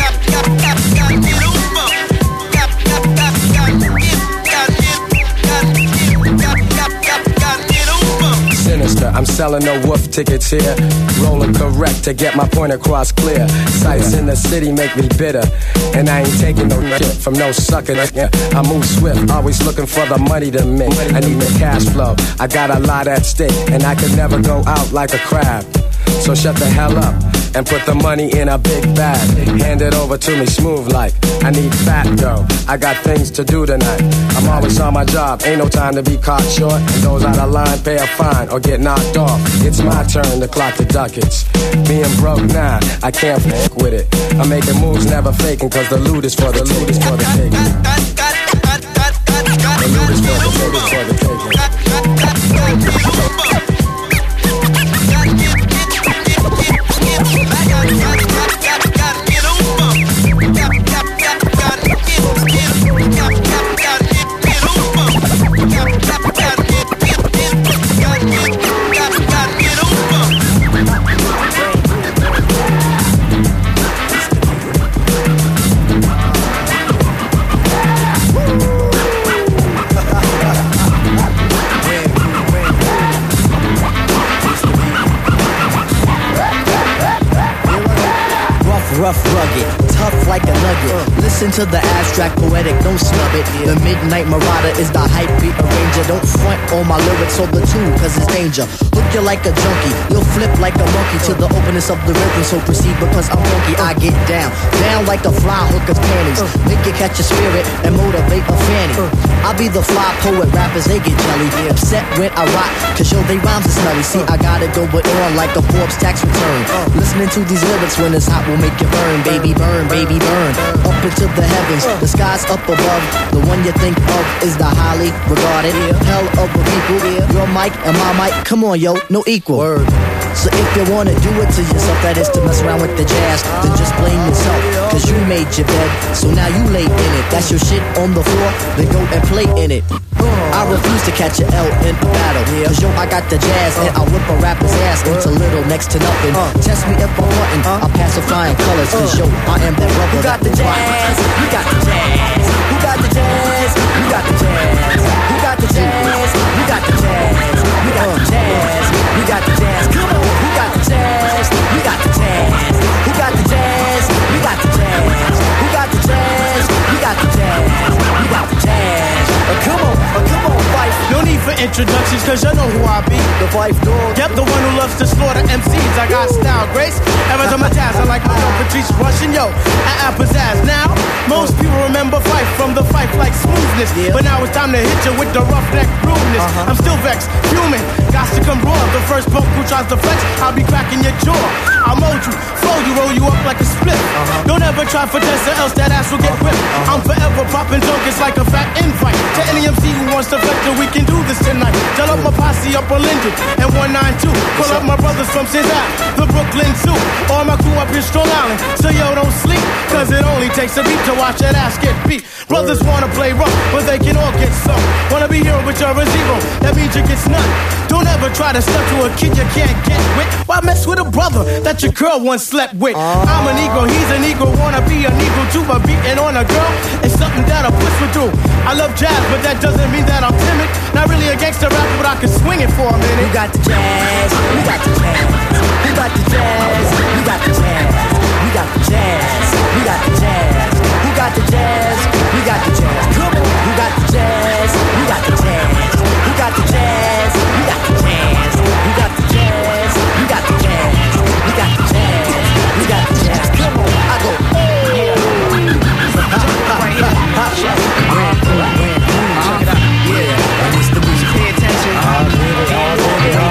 Sinister, I'm selling no wolf tickets here. Rolling correct to get my point across clear. Sights in the city make me bitter, and I ain't taking no shit from no sucker. I move swift, always looking for the money to make. I need the cash flow, I got a lot at stake, and I could never go out like a crab. So shut the hell up and put the money in a big bag. Hand it over to me smooth like I need fat dough. I got things to do tonight, I'm always on my job, ain't no time to be caught short. And those out of line pay a fine or get knocked off. It's my turn to clock the ducats. Being broke now, I can't fuck with it. I'm making moves, never faking, cause the loot is for the taking. The loot is for the taking. The loot is for the taking. rough, rugged, tough like a nugget. Listen to the abstract poetic, don't snub it. The Midnight Marauder is the hype beat arranger. Don't front on my lyrics or the tune, cause it's danger. Hook you like a junkie, you'll flip like a monkey to the openness of the rhythm. So proceed because I'm funky, I get down, down like the fly hooker's panties. Make you catch your spirit and motivate a fanny. I'll be the fly poet, rappers they get jelly. Upset when I rock, cause yo, they rhymes are smelly. See, I got it going on like a Forbes tax return. Listening to these lyrics when it's hot will make you burn, baby, burn, baby, burn. Up into the heavens, the skies up above. The one you think of is the highly regarded hell of a people. Your mic and my mic, come on, yo, no equal. Word. So if you wanna do it to yourself, that is to mess around with the jazz, then just blame yourself, cause you made your bed, so now you lay in it. That's your shit on the floor, then go and play in it. I refuse to catch a L in a battle, cause yo, I got the jazz, and I whip a rapper's ass into little next to nothing. Test me if I'm wanting, I'll pacify in colors, cause yo, I am that rubber. Who got the jazz? You got the jazz. Who got the jazz? You got the jazz. Who got the jazz? You got the jazz. You got the jazz. You got the jazz. Come on. Who got the jazz? You got the jazz. Who got the jazz? You got the jazz. Who got the jazz? You got the jazz. You got the jazz. Come on, Fife. No need for introductions, cause you know who I be. The Fife dog. Yep, the one who loves to slaughter MCs. I got style, grace. Ever I'm a jazz, I like my own Patrice Russian, yo. I pizzazz. Now, most people remember Fife from the Fife like smoothness. But now it's time to hit you with the roughneck rudeness. I'm still vexed, human. Got to come raw. The first punk who tries to flex, I'll be cracking your jaw. I'll mold you, fold you, roll you up like a split. Don't ever try for this or else that ass will get whipped. I'm forever popping junk, it's like a fat invite. To any MC who wants to flex, we can do this tonight. Tell up my posse up on Linden and 192. Pull up my brothers from Cesar, the Brooklyn Zoo. All my crew up here, Strong Island. So yo, don't sleep, cause it only takes a beat to watch that ass get beat. Brothers wanna play rough, but they can all get some. Wanna be hero, but you're a zero. That means you get none. Don't ever try to stunt to a kid you can't get with. Why mess with a brother that your girl once slept with? I'm an Negro, he's an Negro. Wanna be a Negro too, but beating on a girl is something that I push me through. I love jazz, but that doesn't mean that I'm timid. Not really a gangster rapper, but I can swing it for a minute. You got the jazz, you got the jazz. You got the jazz, you got the jazz. You got the jazz, you got the jazz. Who got the jazz? You got the jazz. Come on, who got the jazz? You got the jazz. Who got the jazz? You got the jazz. You got the jazz. You got the jazz. You got the jazz. You got the jazz. Come on, I go. Yeah. Check it out. Yeah. It's the music. Pay attention.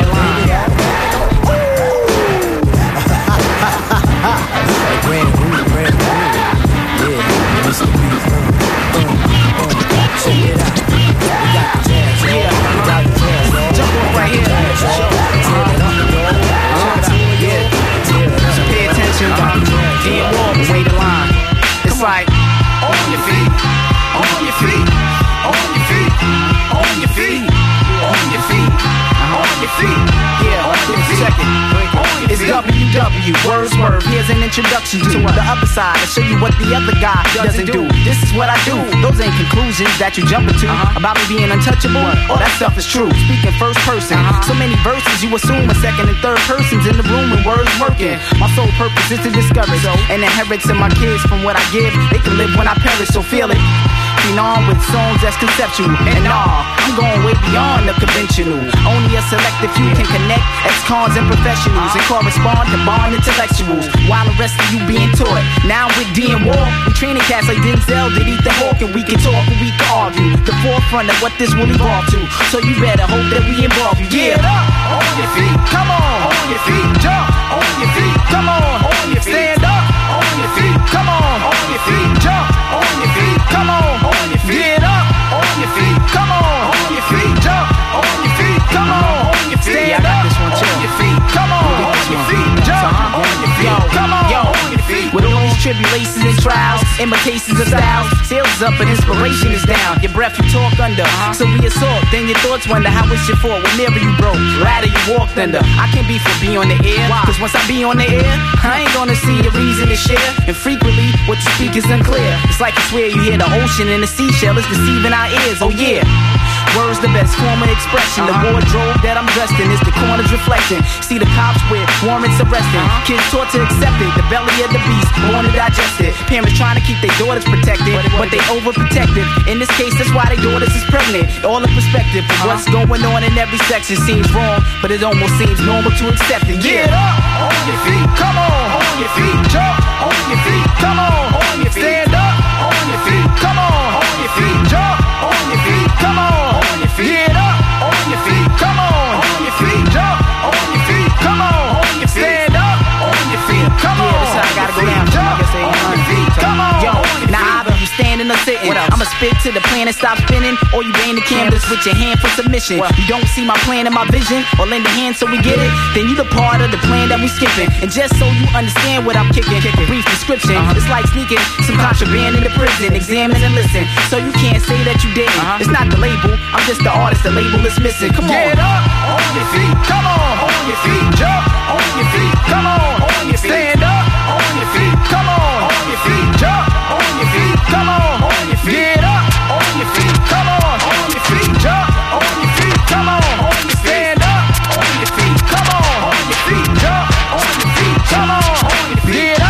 Like on your feet, on your feet, on your feet, on your feet, on your feet, on your feet, yeah, on your feet. Check it. It's WW, Wordsworth. Here's an introduction to the other side. I'll show you what the other guy doesn't do. This is what I do. Those ain't conclusions that you jump into about me being untouchable. Oh, that stuff is true. Speaking first person. So many verses you assume a second and third person's in the room when words working. My sole purpose is to discourage and inherit to my kids from what I give. They can live when I perish, so feel it. On with songs that's conceptual. And I'm going way beyond the conventional. Only a selected few can connect ex-cons and professionals and correspond to bond intellectuals, while the rest of you being taught. Now with D and War, we training cats like Denzel did Ethan Hawke, and we can talk and we can argue the forefront of what this will evolve to. So you better hope that we involve you. Yeah, on your feet, come on your feet, jump on your feet, come on your feet, stand up on your feet, come on your feet, jump on your feet, come on your feet, get up on your feet, come on your feet, jump on your feet, come on your feet, stand up on your feet, come on your feet, jump on your feet, come on your feet. With all these tribulations and trials, imitations of styles, sales up and inspiration is down. Your breath you talk under, so we assault. Then your thoughts wonder how it's your fault whenever you broke, ladder you walked under. I can't be for be on the air, cause once I be on the air, I ain't gonna see a reason to share. And frequently, what you speak is unclear. It's like I swear you hear the ocean and the seashell is deceiving our ears. Oh yeah. Words the best form of expression. The wardrobe that I'm dressed in is the corner's reflection. See the cops with warrants arresting. Kids taught to accept it. The belly of the beast, born to digest it. Parents trying to keep their daughters protected, but they overprotective. In this case, that's why their daughters is pregnant. All in perspective of what's going on in every section seems wrong, but it almost seems normal to accept it. Get up on your feet, come on your feet, jump on your feet, come on your feet, stand up on your feet, come on your feet, jump on your feet, come on your feet, get up on your feet, come on your feet, jump on your feet, come on your feet, stand up on your feet, come on. Yeah, this how I gotta go down. Jump on your feet, come on. Yo, now either you standing or sitting. I'ma spit till the planet stop spinning, or you bang the canvas with your hand for submission. You don't see my plan and my vision, or lend a hand so we get it. Then you the part of the plan that we skipping. And just so you understand what I'm kicking, a brief description. It's like sneaking some contraband into prison. Examine and listen, so you can't say that you didn't. It's not the label, I'm just the artist. The label is missing. Come on, get up on your feet, come on your feet, jump on your feet, come on your feet, stand up on your feet, come on your feet, jump on your feet, come on your feet, get up on your feet, come on your feet, jump on your feet, come on your feet, stand up on your feet, come on your feet, jump on your feet, come on your feet, get up.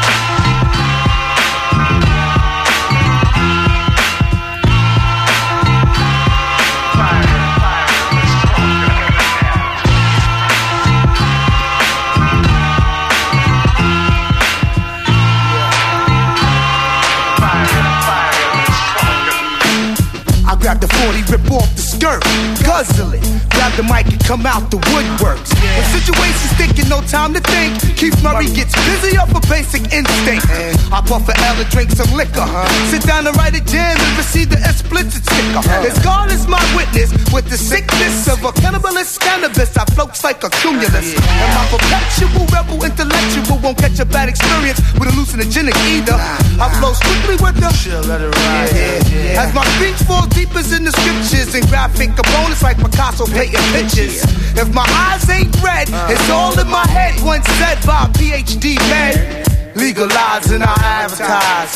Grab the 40, rip off the skirt, guzzle it. Grab the mic and come out the woodworks. When situations thinking, no time to think. Keith Murray gets busy off a basic instinct. I puff a L and drink some liquor. Sit down and write a jam and receive the explicit sticker. As God is my witness, with the sickness of a cannibalist cannabis, I floats like a cumulus. And my perpetual rebel intellectual won't catch a bad experience with hallucinogenic either. I flow strictly with the as my speech falls deep as in the scriptures and graphic components like Picasso painting pictures. If my eyes ain't red, it's all in my head. Once said by a PhD man, legalize and I advertise.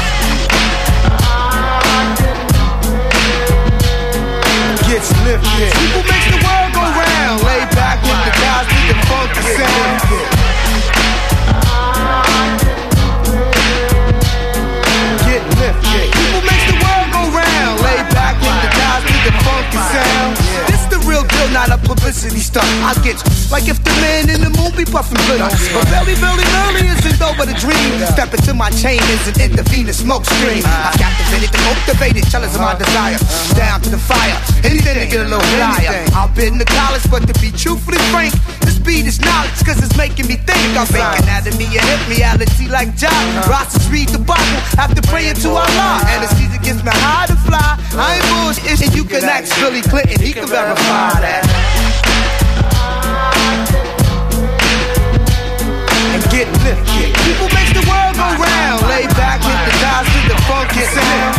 Gets lifted. People make the world go round. Lay back with the guys with the funky sound. Get lifted. People make the world go round. Lay back with the guys with the funky sound. This the real deal, not a publicity stunt. I get like if the man in the moon be puffin' good. But very isn't over the dream. Step into my chain isn't intervening smoke stream. I captivated the motivated, jealous of my desire. Down to the fire, anything to get a little higher. I've been to college, but to be truthfully frank, this beat is knowledge, cause it's making me think. I'm thinking anatomy and hip reality like Jock. Rosses read the Bible after praying to Allah. Anesthesia gets me high to fly. I ain't bullshit, and you can ask Billy Clinton, he can verify that. And get lifted. People make the world go round. Lay back with the guys with the funky sound.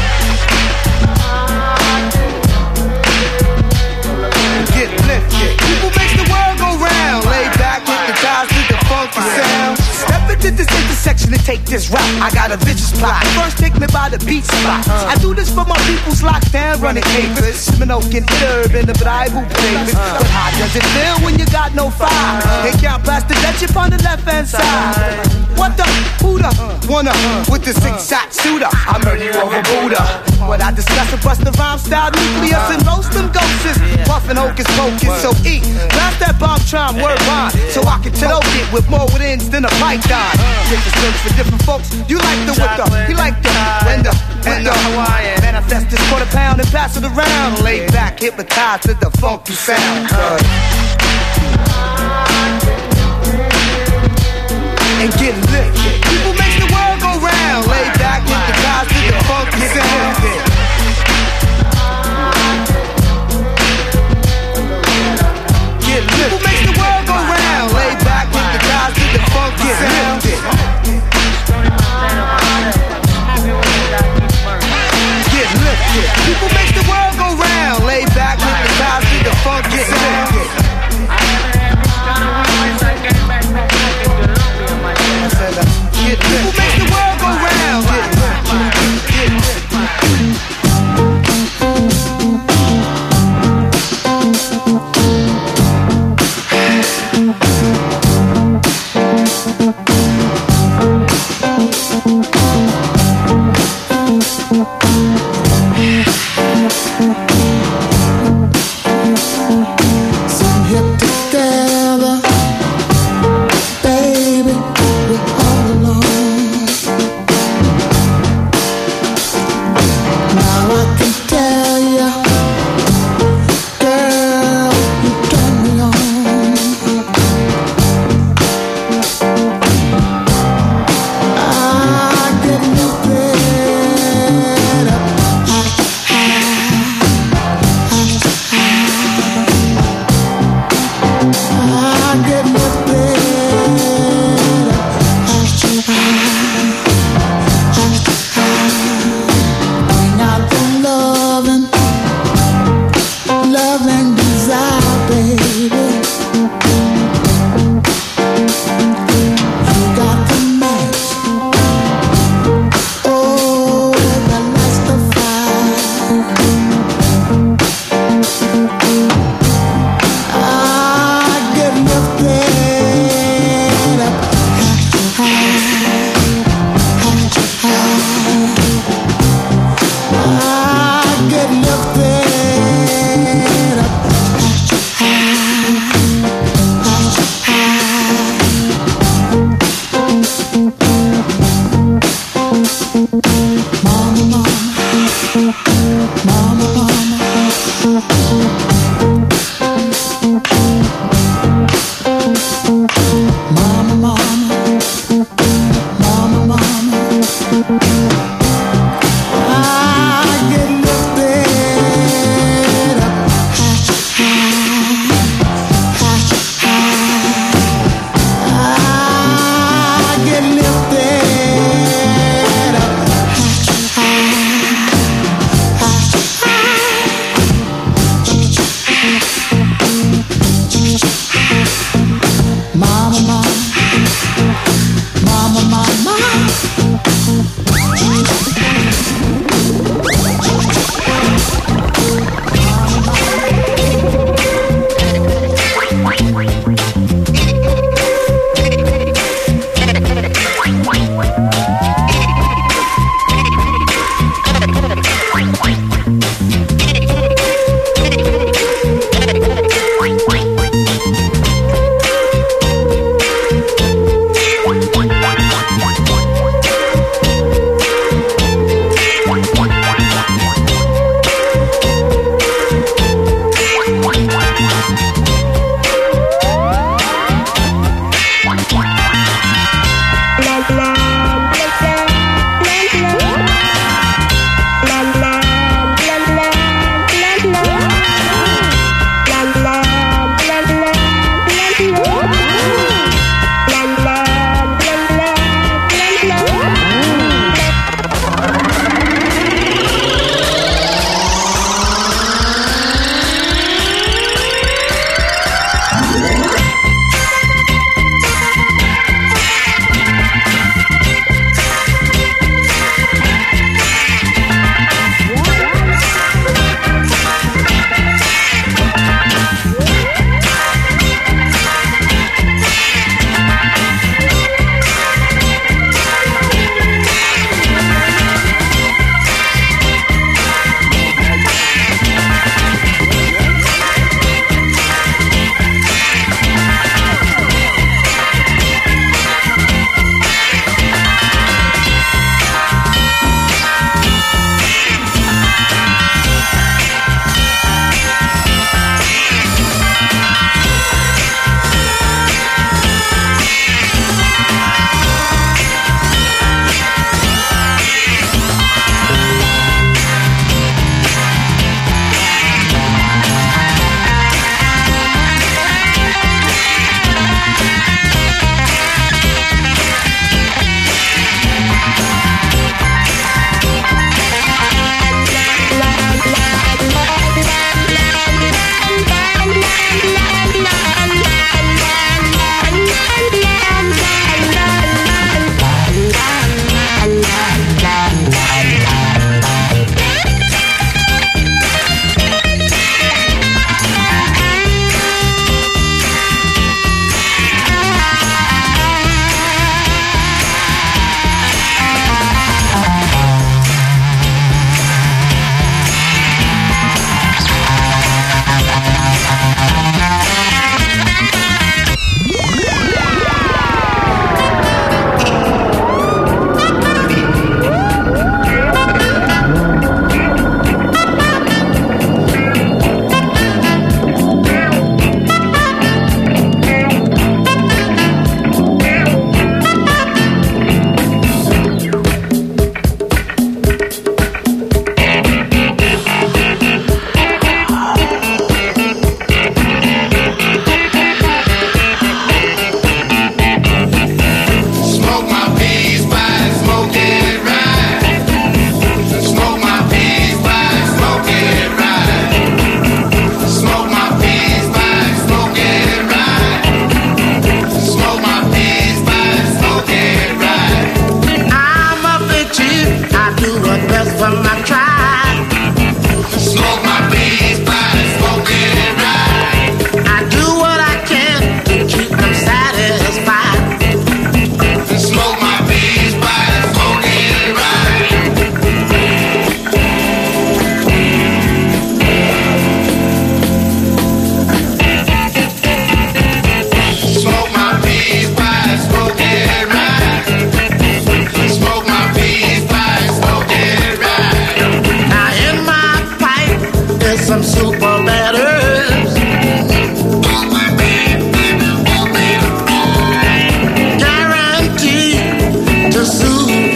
Get lifted. People make the world go round. Lay back with the guys with the funky sound. Step into this intersection and take this route. I got a vicious plot. First take me by the beach spot. I do this for my people's locked down, running capers. Smoking herb in the Bible papers. But how does it feel when you got no fire? They can't pass the Dutch up on the left hand side. What the? Who the? Wanna? With the 6-shot shooter, I murder you over Buddha. What I discuss and bust the rhyme style nucleus and roast them ghosts. Puffin' hocus pocus, so eat. Blast that bomb trying word rhyme. So I can choke it with more with ends than a python. Different strokes for different folks. You like the with the, he like the when the Hawaiian. Manifest this quarter-pound and pass it around. Lay back, hypnotized to the funky sound. And get lifted. People make the world go round. Lay back with the guys with the funky sound. Get lifted. People make the world go round. Lay back with the guys with the funky sound. Get lifted. People make the world go round. Lay back with the guys with the funky sound.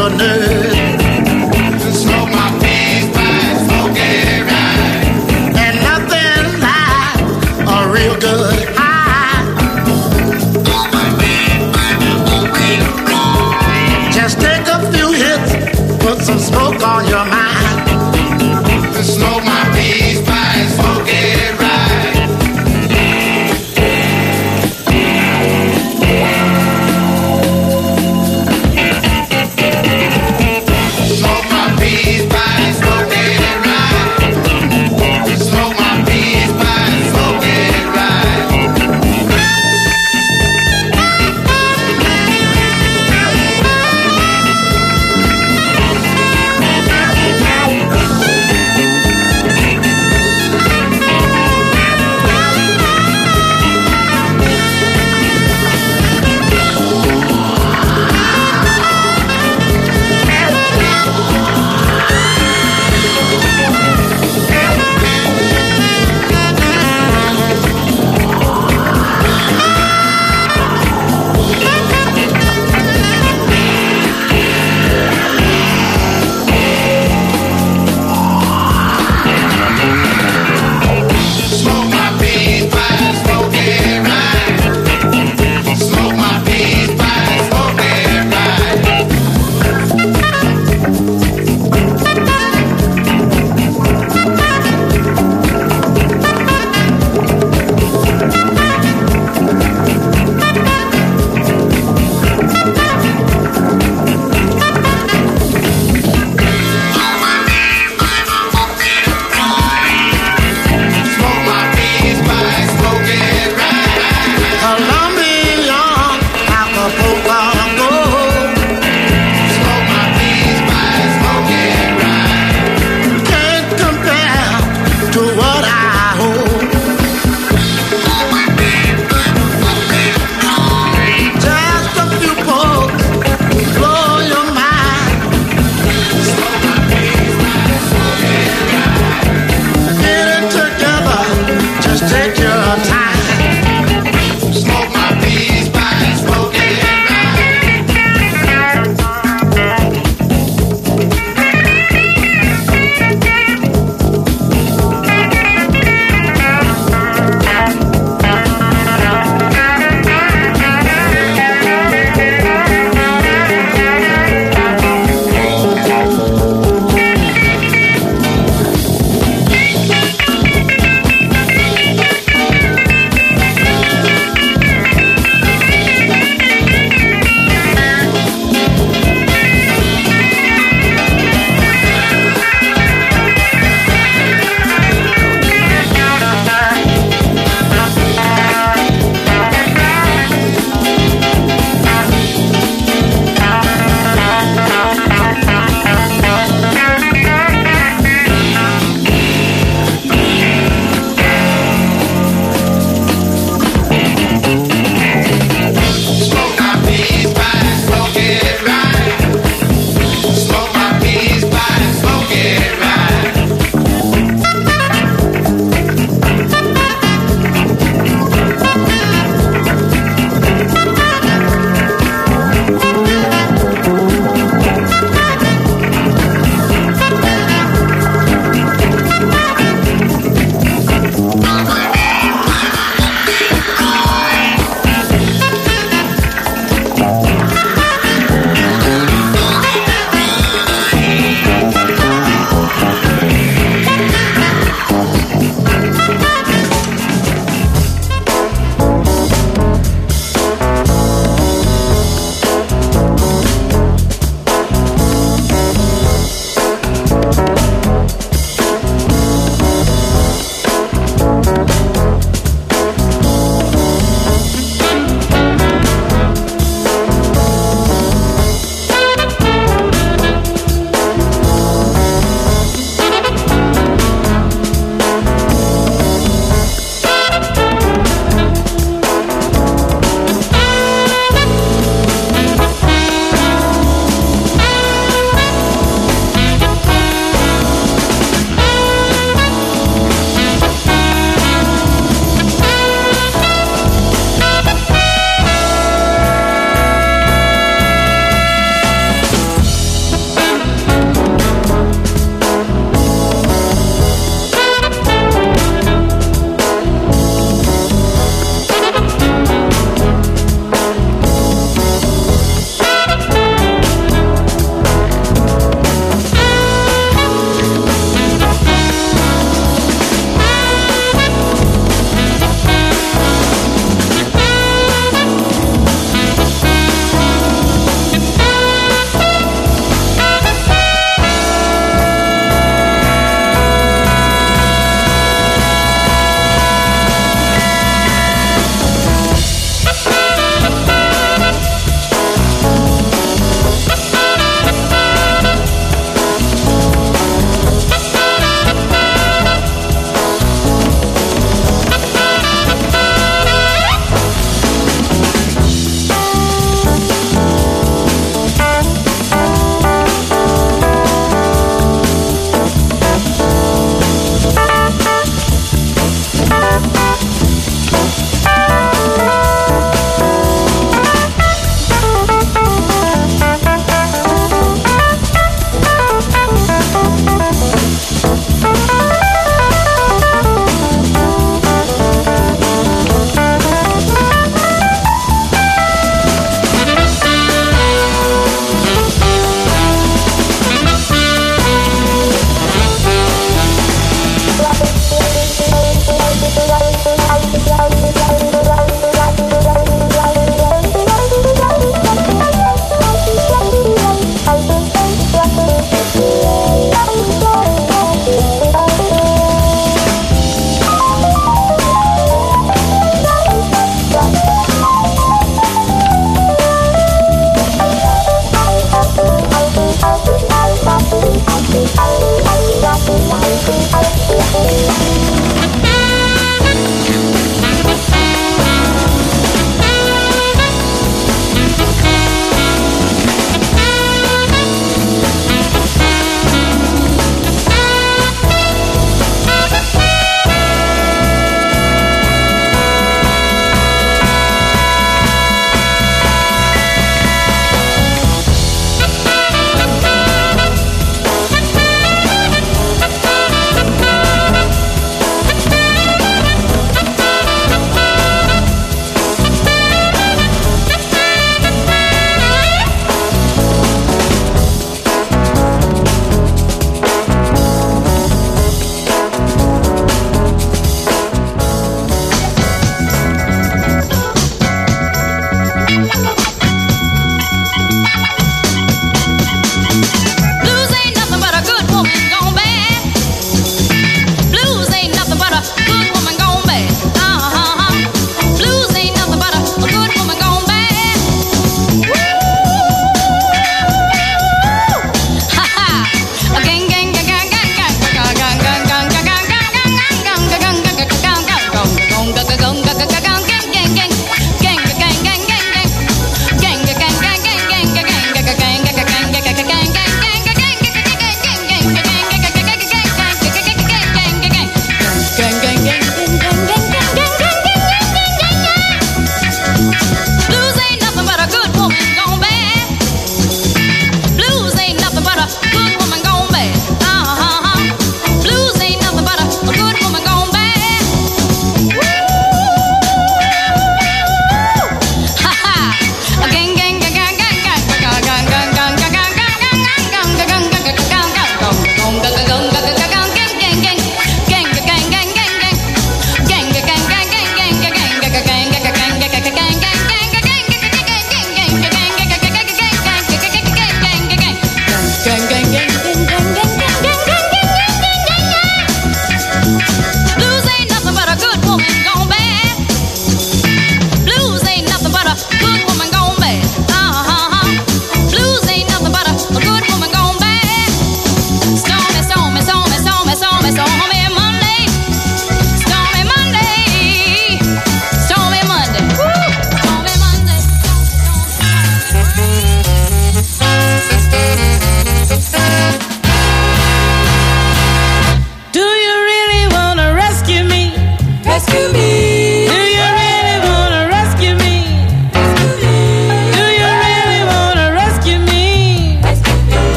your nerve. Smoke my peace pipe, smoke it right. And nothing like a real good high. Just take a few hits, put some smoke on your mind. Smoke my peace pipe, smoke it right.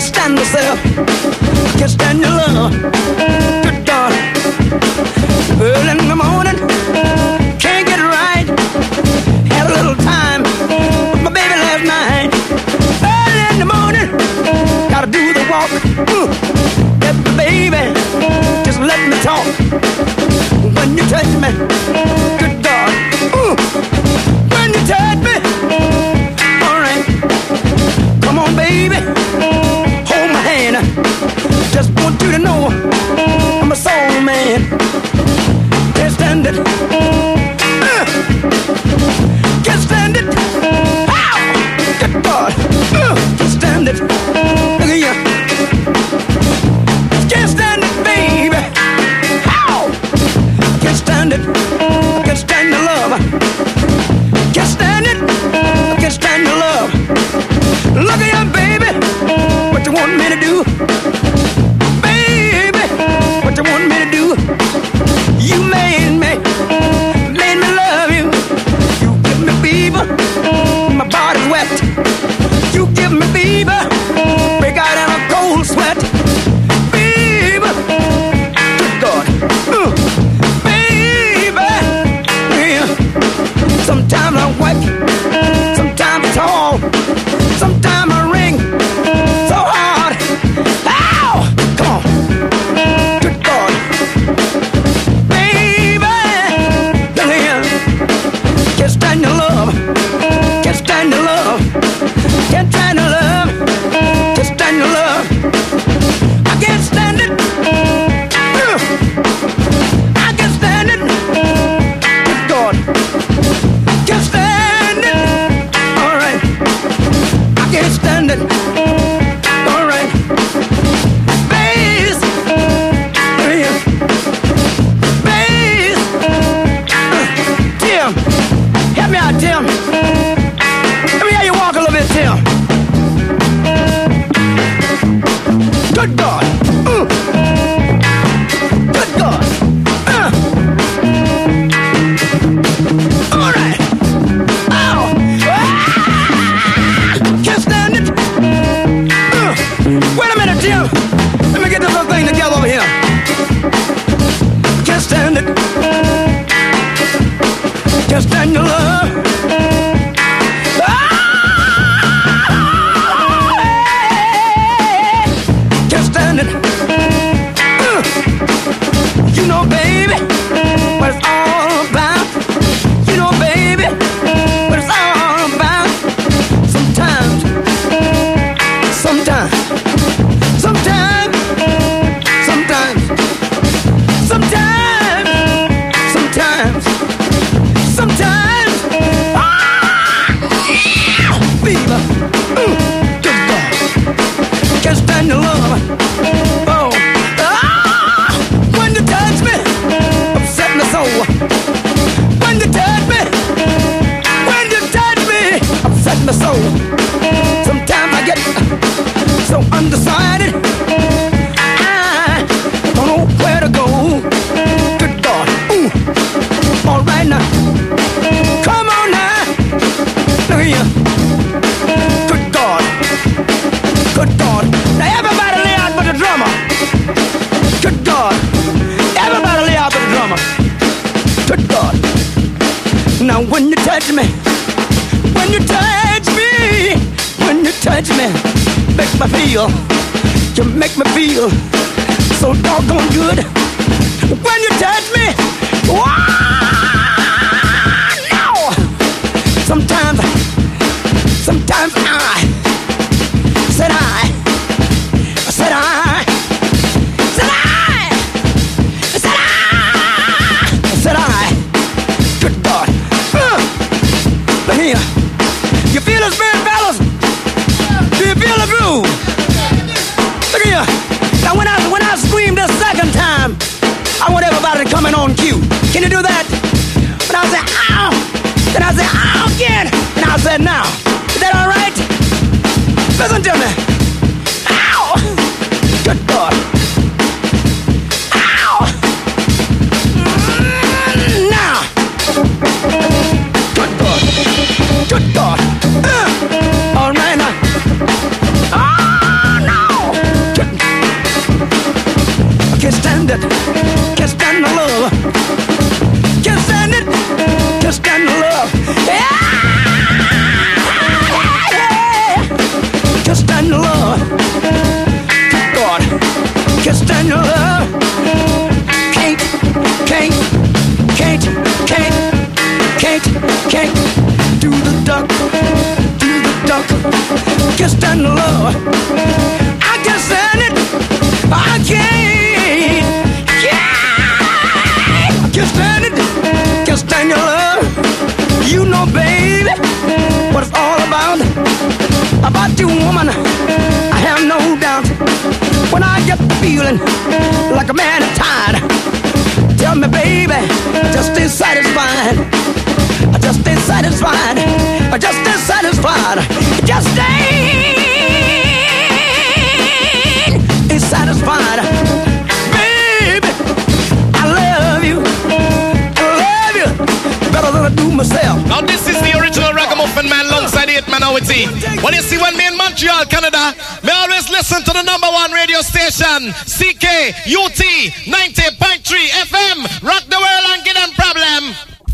stand myself. Can't stand your love. Good God. Early in the morning, can't get it right. Had a little time with my baby last night. Early in the morning, gotta do the walk. Get the baby, just let me talk. When you touch me, good God. When you touch me, alright. Come on, baby, hold my hand. Just want you to know I'm a soul man. Can't stand it. Can't stand it. Ow! Good God. Can't stand it. Look at you. Can't stand it, baby. Ow! Can't stand it. I can't stand the love. Can't stand it. I can't stand the love. Look at you, baby. What you want me to do? Baby, what you want me to do? You made me love you. You give me fever, my body's wet. You give me fever, break out in a cold sweat. Fever, good God, baby. Yeah. Sometimes I whack, sometimes I tall, sometimes I ring so hard. Ow! Come on, good God. Can't stand your love. Can't stand your love. Can't stand your love. Can't stand your love. I can't stand it. I can't stand it. Good God. Can't stand it. All right. I can't stand it. All right. Bass. Bass. Tim. Help me out, Tim. Let me hear you walk a little bit, Tim. Good God. Good God. All right. Ow. Can't stand it. Wait a minute, Tim. Let me get this little thing together over here. Can't stand it. Can't stand your love. Can't stand it. You know, baby, what it's all about. You know, baby, what it's all about. Sometimes, sometimes, sometimes, sometimes, sometimes, sometimes. Sometimes, fever, good God, can't stand the love. Oh, when you touch me, upset me so. When you touch me, upset me so. Sometimes I get so undecided. I don't know where to go. Good God, all right now. Come on now. Look at you. Good God. Good God. Now everybody lay out for the drummer. Good God. Everybody lay out for the drummer. Good God. Now when you touch me, when you touch me, when you touch me, make me feel, you make me feel so doggone good. When you touch me, wow! Sometimes I said good God. But here, you feel the spirit, fellas? Do you feel the groove? Look at here. Now when I scream the second time, I want everybody to come in on cue. Can you do that? When I say ow, then I say ow again, and I say now. Is that all right? Listen to me. Ow! Good God. Ow! Now. Good God. Good God. All right now. Oh no! stand it. Can't stand the love. Can't stand it. Can't stand the love. Yeah. Can't stand the love. God. Can't stand the love. Can't do the duck. Can't stand the love. I can't stand it. I can't. I can't stand it. Can't stand your love. You know, baby, what it's all about. About you, woman, I have no doubt. When I get feeling like a man is tired, tell me, baby, just ain't satisfied. I just ain't satisfied. I just ain't satisfied. Just ain't satisfied. Baby, I love you. I love you better than I do myself. Now this is the original Ragamuffin Man alongside 8-Man OT. When you see when me in Montreal, Canada, me always listen to the #1 radio station, CKUT 90.3 FM. Rock the world and give them problem.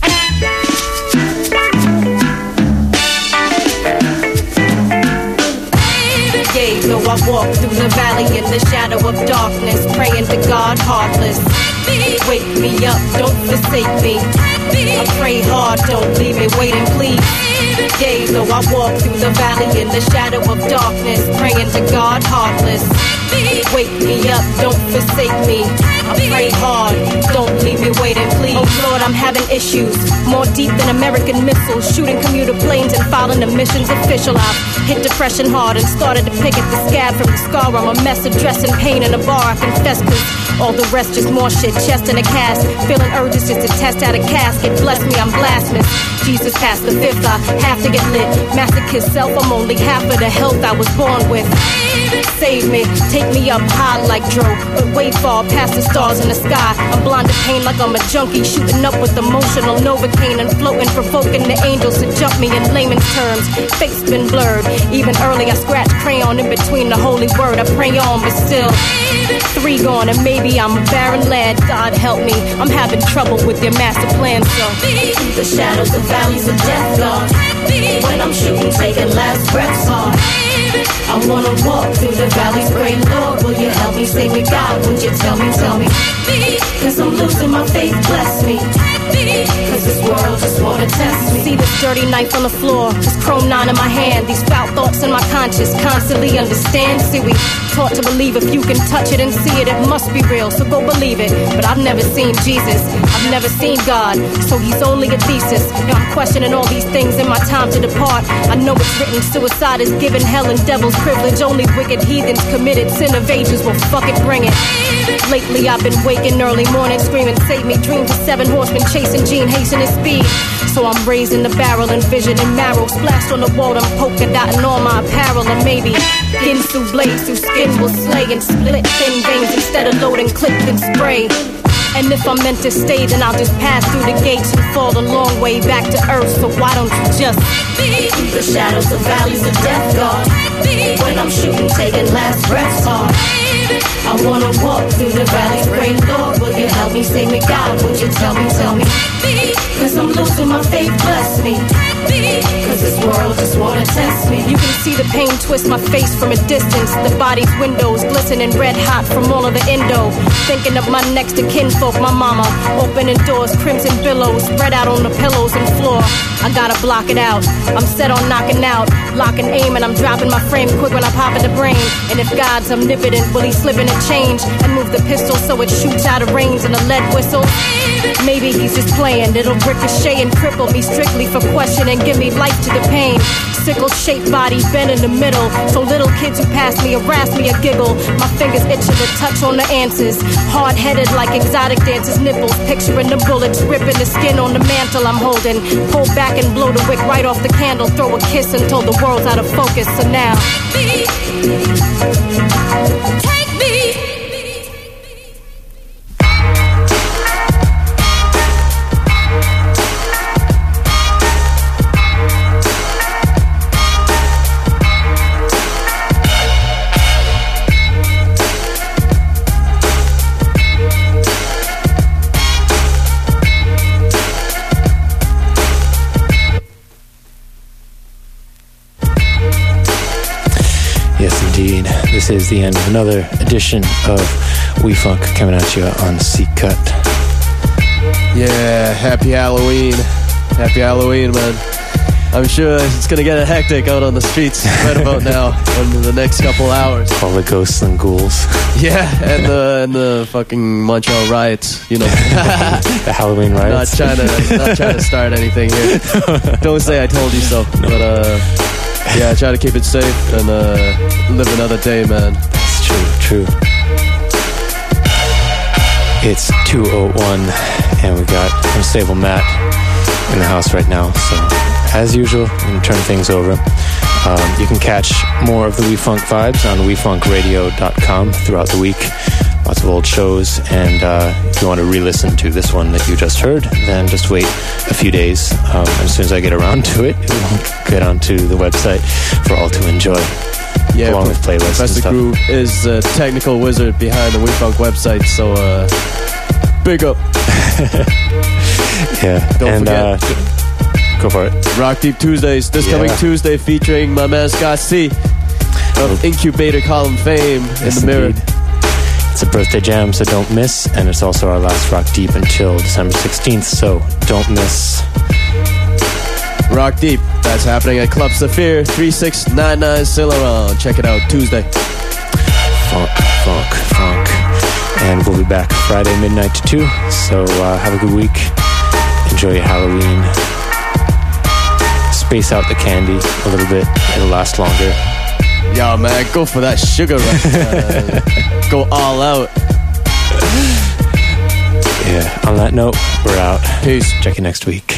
So I walk through the valley in the shadow of darkness, praying to God heartless. Wake me up, don't forsake me. I pray hard, don't leave me waiting, please. Days though I walk through the valley in the shadow of darkness, praying to God heartless. Wake me up, don't forsake me. I pray hard, don't leave me waiting, please. Oh Lord, I'm having issues, more deep than American missiles, shooting commuter planes and filing the missions official. I've hit depression hard and started to pick at the scab from the scar. I'm a mess of dressing pain in a bar, I confess, cause all the rest just more shit, chest in a cast. Feeling urges just to test out a casket. Bless me, I'm blasphemous. Jesus past the fifth, I have to get lit. Masochist self, I'm only half of the health I was born with. Save me, take me up high like Dro, but way far past the stars in the sky. I'm blind to pain like I'm a junkie, shooting up with emotional Novocaine and floating, provoking the angels to jump me in layman's terms. Fate's been blurred, even early I scratch crayon in between the holy word. I pray on, but still 3 gone and maybe I'm a barren lad. God help me, I'm having trouble with your master plan. So through the shadows of valleys of death, God, when I'm shooting, taking last breaths hard, I wanna walk through the valleys, pray Lord, will you help me, save me, God, would you tell me, cause I'm losing my faith, bless me, cause this world just wanna test me. See this dirty knife on the floor, this chrome 9 in my hand, these foul thoughts in my conscience, constantly understand. See, we taught to believe if you can touch it and see it, it must be real, so go believe it. But I've never seen Jesus, I've never seen God, so he's only a thesis. Now I'm questioning all these things in my time to depart. I know it's written, suicide is given, hell and devil's privilege. Only wicked heathens committed, sin of ages, well fuck it, bring it. Lately I've been waking early morning, screaming save me, dreams of 7 horsemen chasing Gene, hastening speed. So I'm raising the barrel and vision and marrow, splashed on the wall, I'm polka dotting all my apparel. And maybe Ginsu blades through skin will slay and split thin veins instead of loading clip and spray. And if I'm meant to stay, then I'll just pass through the gates and fall a long way back to earth. So why don't you just through the shadows of valleys of death, God, when I'm shooting, taking last breaths hard, I wanna walk through the valleys, pray Lord, will you help me, save me, God, would you tell me, cause I'm losing my faith, bless me, cause this world just wanna test me. You can see the pain twist my face from a distance, the body's windows glistening red hot from all of the endo. Thinking of my next to kinfolk, my mama, opening doors, crimson billows spread out on the pillows and floor. I gotta block it out, I'm set on knocking out, lock and aim, and I'm dropping my frame quick when I pop in the brain. And if God's omnipotent, will he slip in a change and move the pistol so it shoots out of range and a lead whistle? Maybe he's just playing, it'll ricochet and cripple me strictly for questioning, give me life to the pain. Sickle-shaped body bent in the middle, so little kids who pass me harass me or giggle. My fingers itching to touch on the answers, hard-headed like exotic dancers' nipples, picturing the bullets ripping the skin on the mantle I'm holding. Pull back and blow the wick right off the candle, throw a kiss until the world's out of focus. So now take me. this is the end of another edition of We Funk coming at you on C-Cut. Yeah, happy Halloween. Happy Halloween, man. I'm sure it's going to get hectic out on the streets right about now in the next couple hours. All the ghosts and ghouls. Yeah, and the fucking Montreal riots, you know. The Halloween riots. Not trying to start anything here. Don't say I told you so. But yeah, try to keep it safe and live another day, man. That's true. It's 2:01 and we got Unstable Matt in the house right now, so as usual, I'm going to turn things over. You can catch more of the We Funk vibes on wefunkradio.com throughout the week. Lots of old shows, and if you want to re-listen to this one that you just heard, then just wait a few days. And as soon as I get around to it, we'll get onto the website for all to enjoy. Yeah, along with playlists and Professor stuff. Groove is the technical wizard behind the We Funk website, so big up. Yeah, Don't forget. Go for it. Rock Deep Tuesdays, this coming Tuesday, featuring my man Scott C of Incubator Column fame in the mirror. Indeed. It's a birthday jam, so don't miss, and it's also our last Rock Deep until December 16th, so don't miss. Rock Deep, that's happening at Club Saphir, 3699 Celeron. Check it out, Tuesday. Funk. And we'll be back Friday midnight to 2, so have a good week. Enjoy your Halloween. Space out the candy a little bit, it'll last longer. Yo, man, go for that sugar rush. Go all out. Yeah, on that note, we're out. Peace. Check you next week.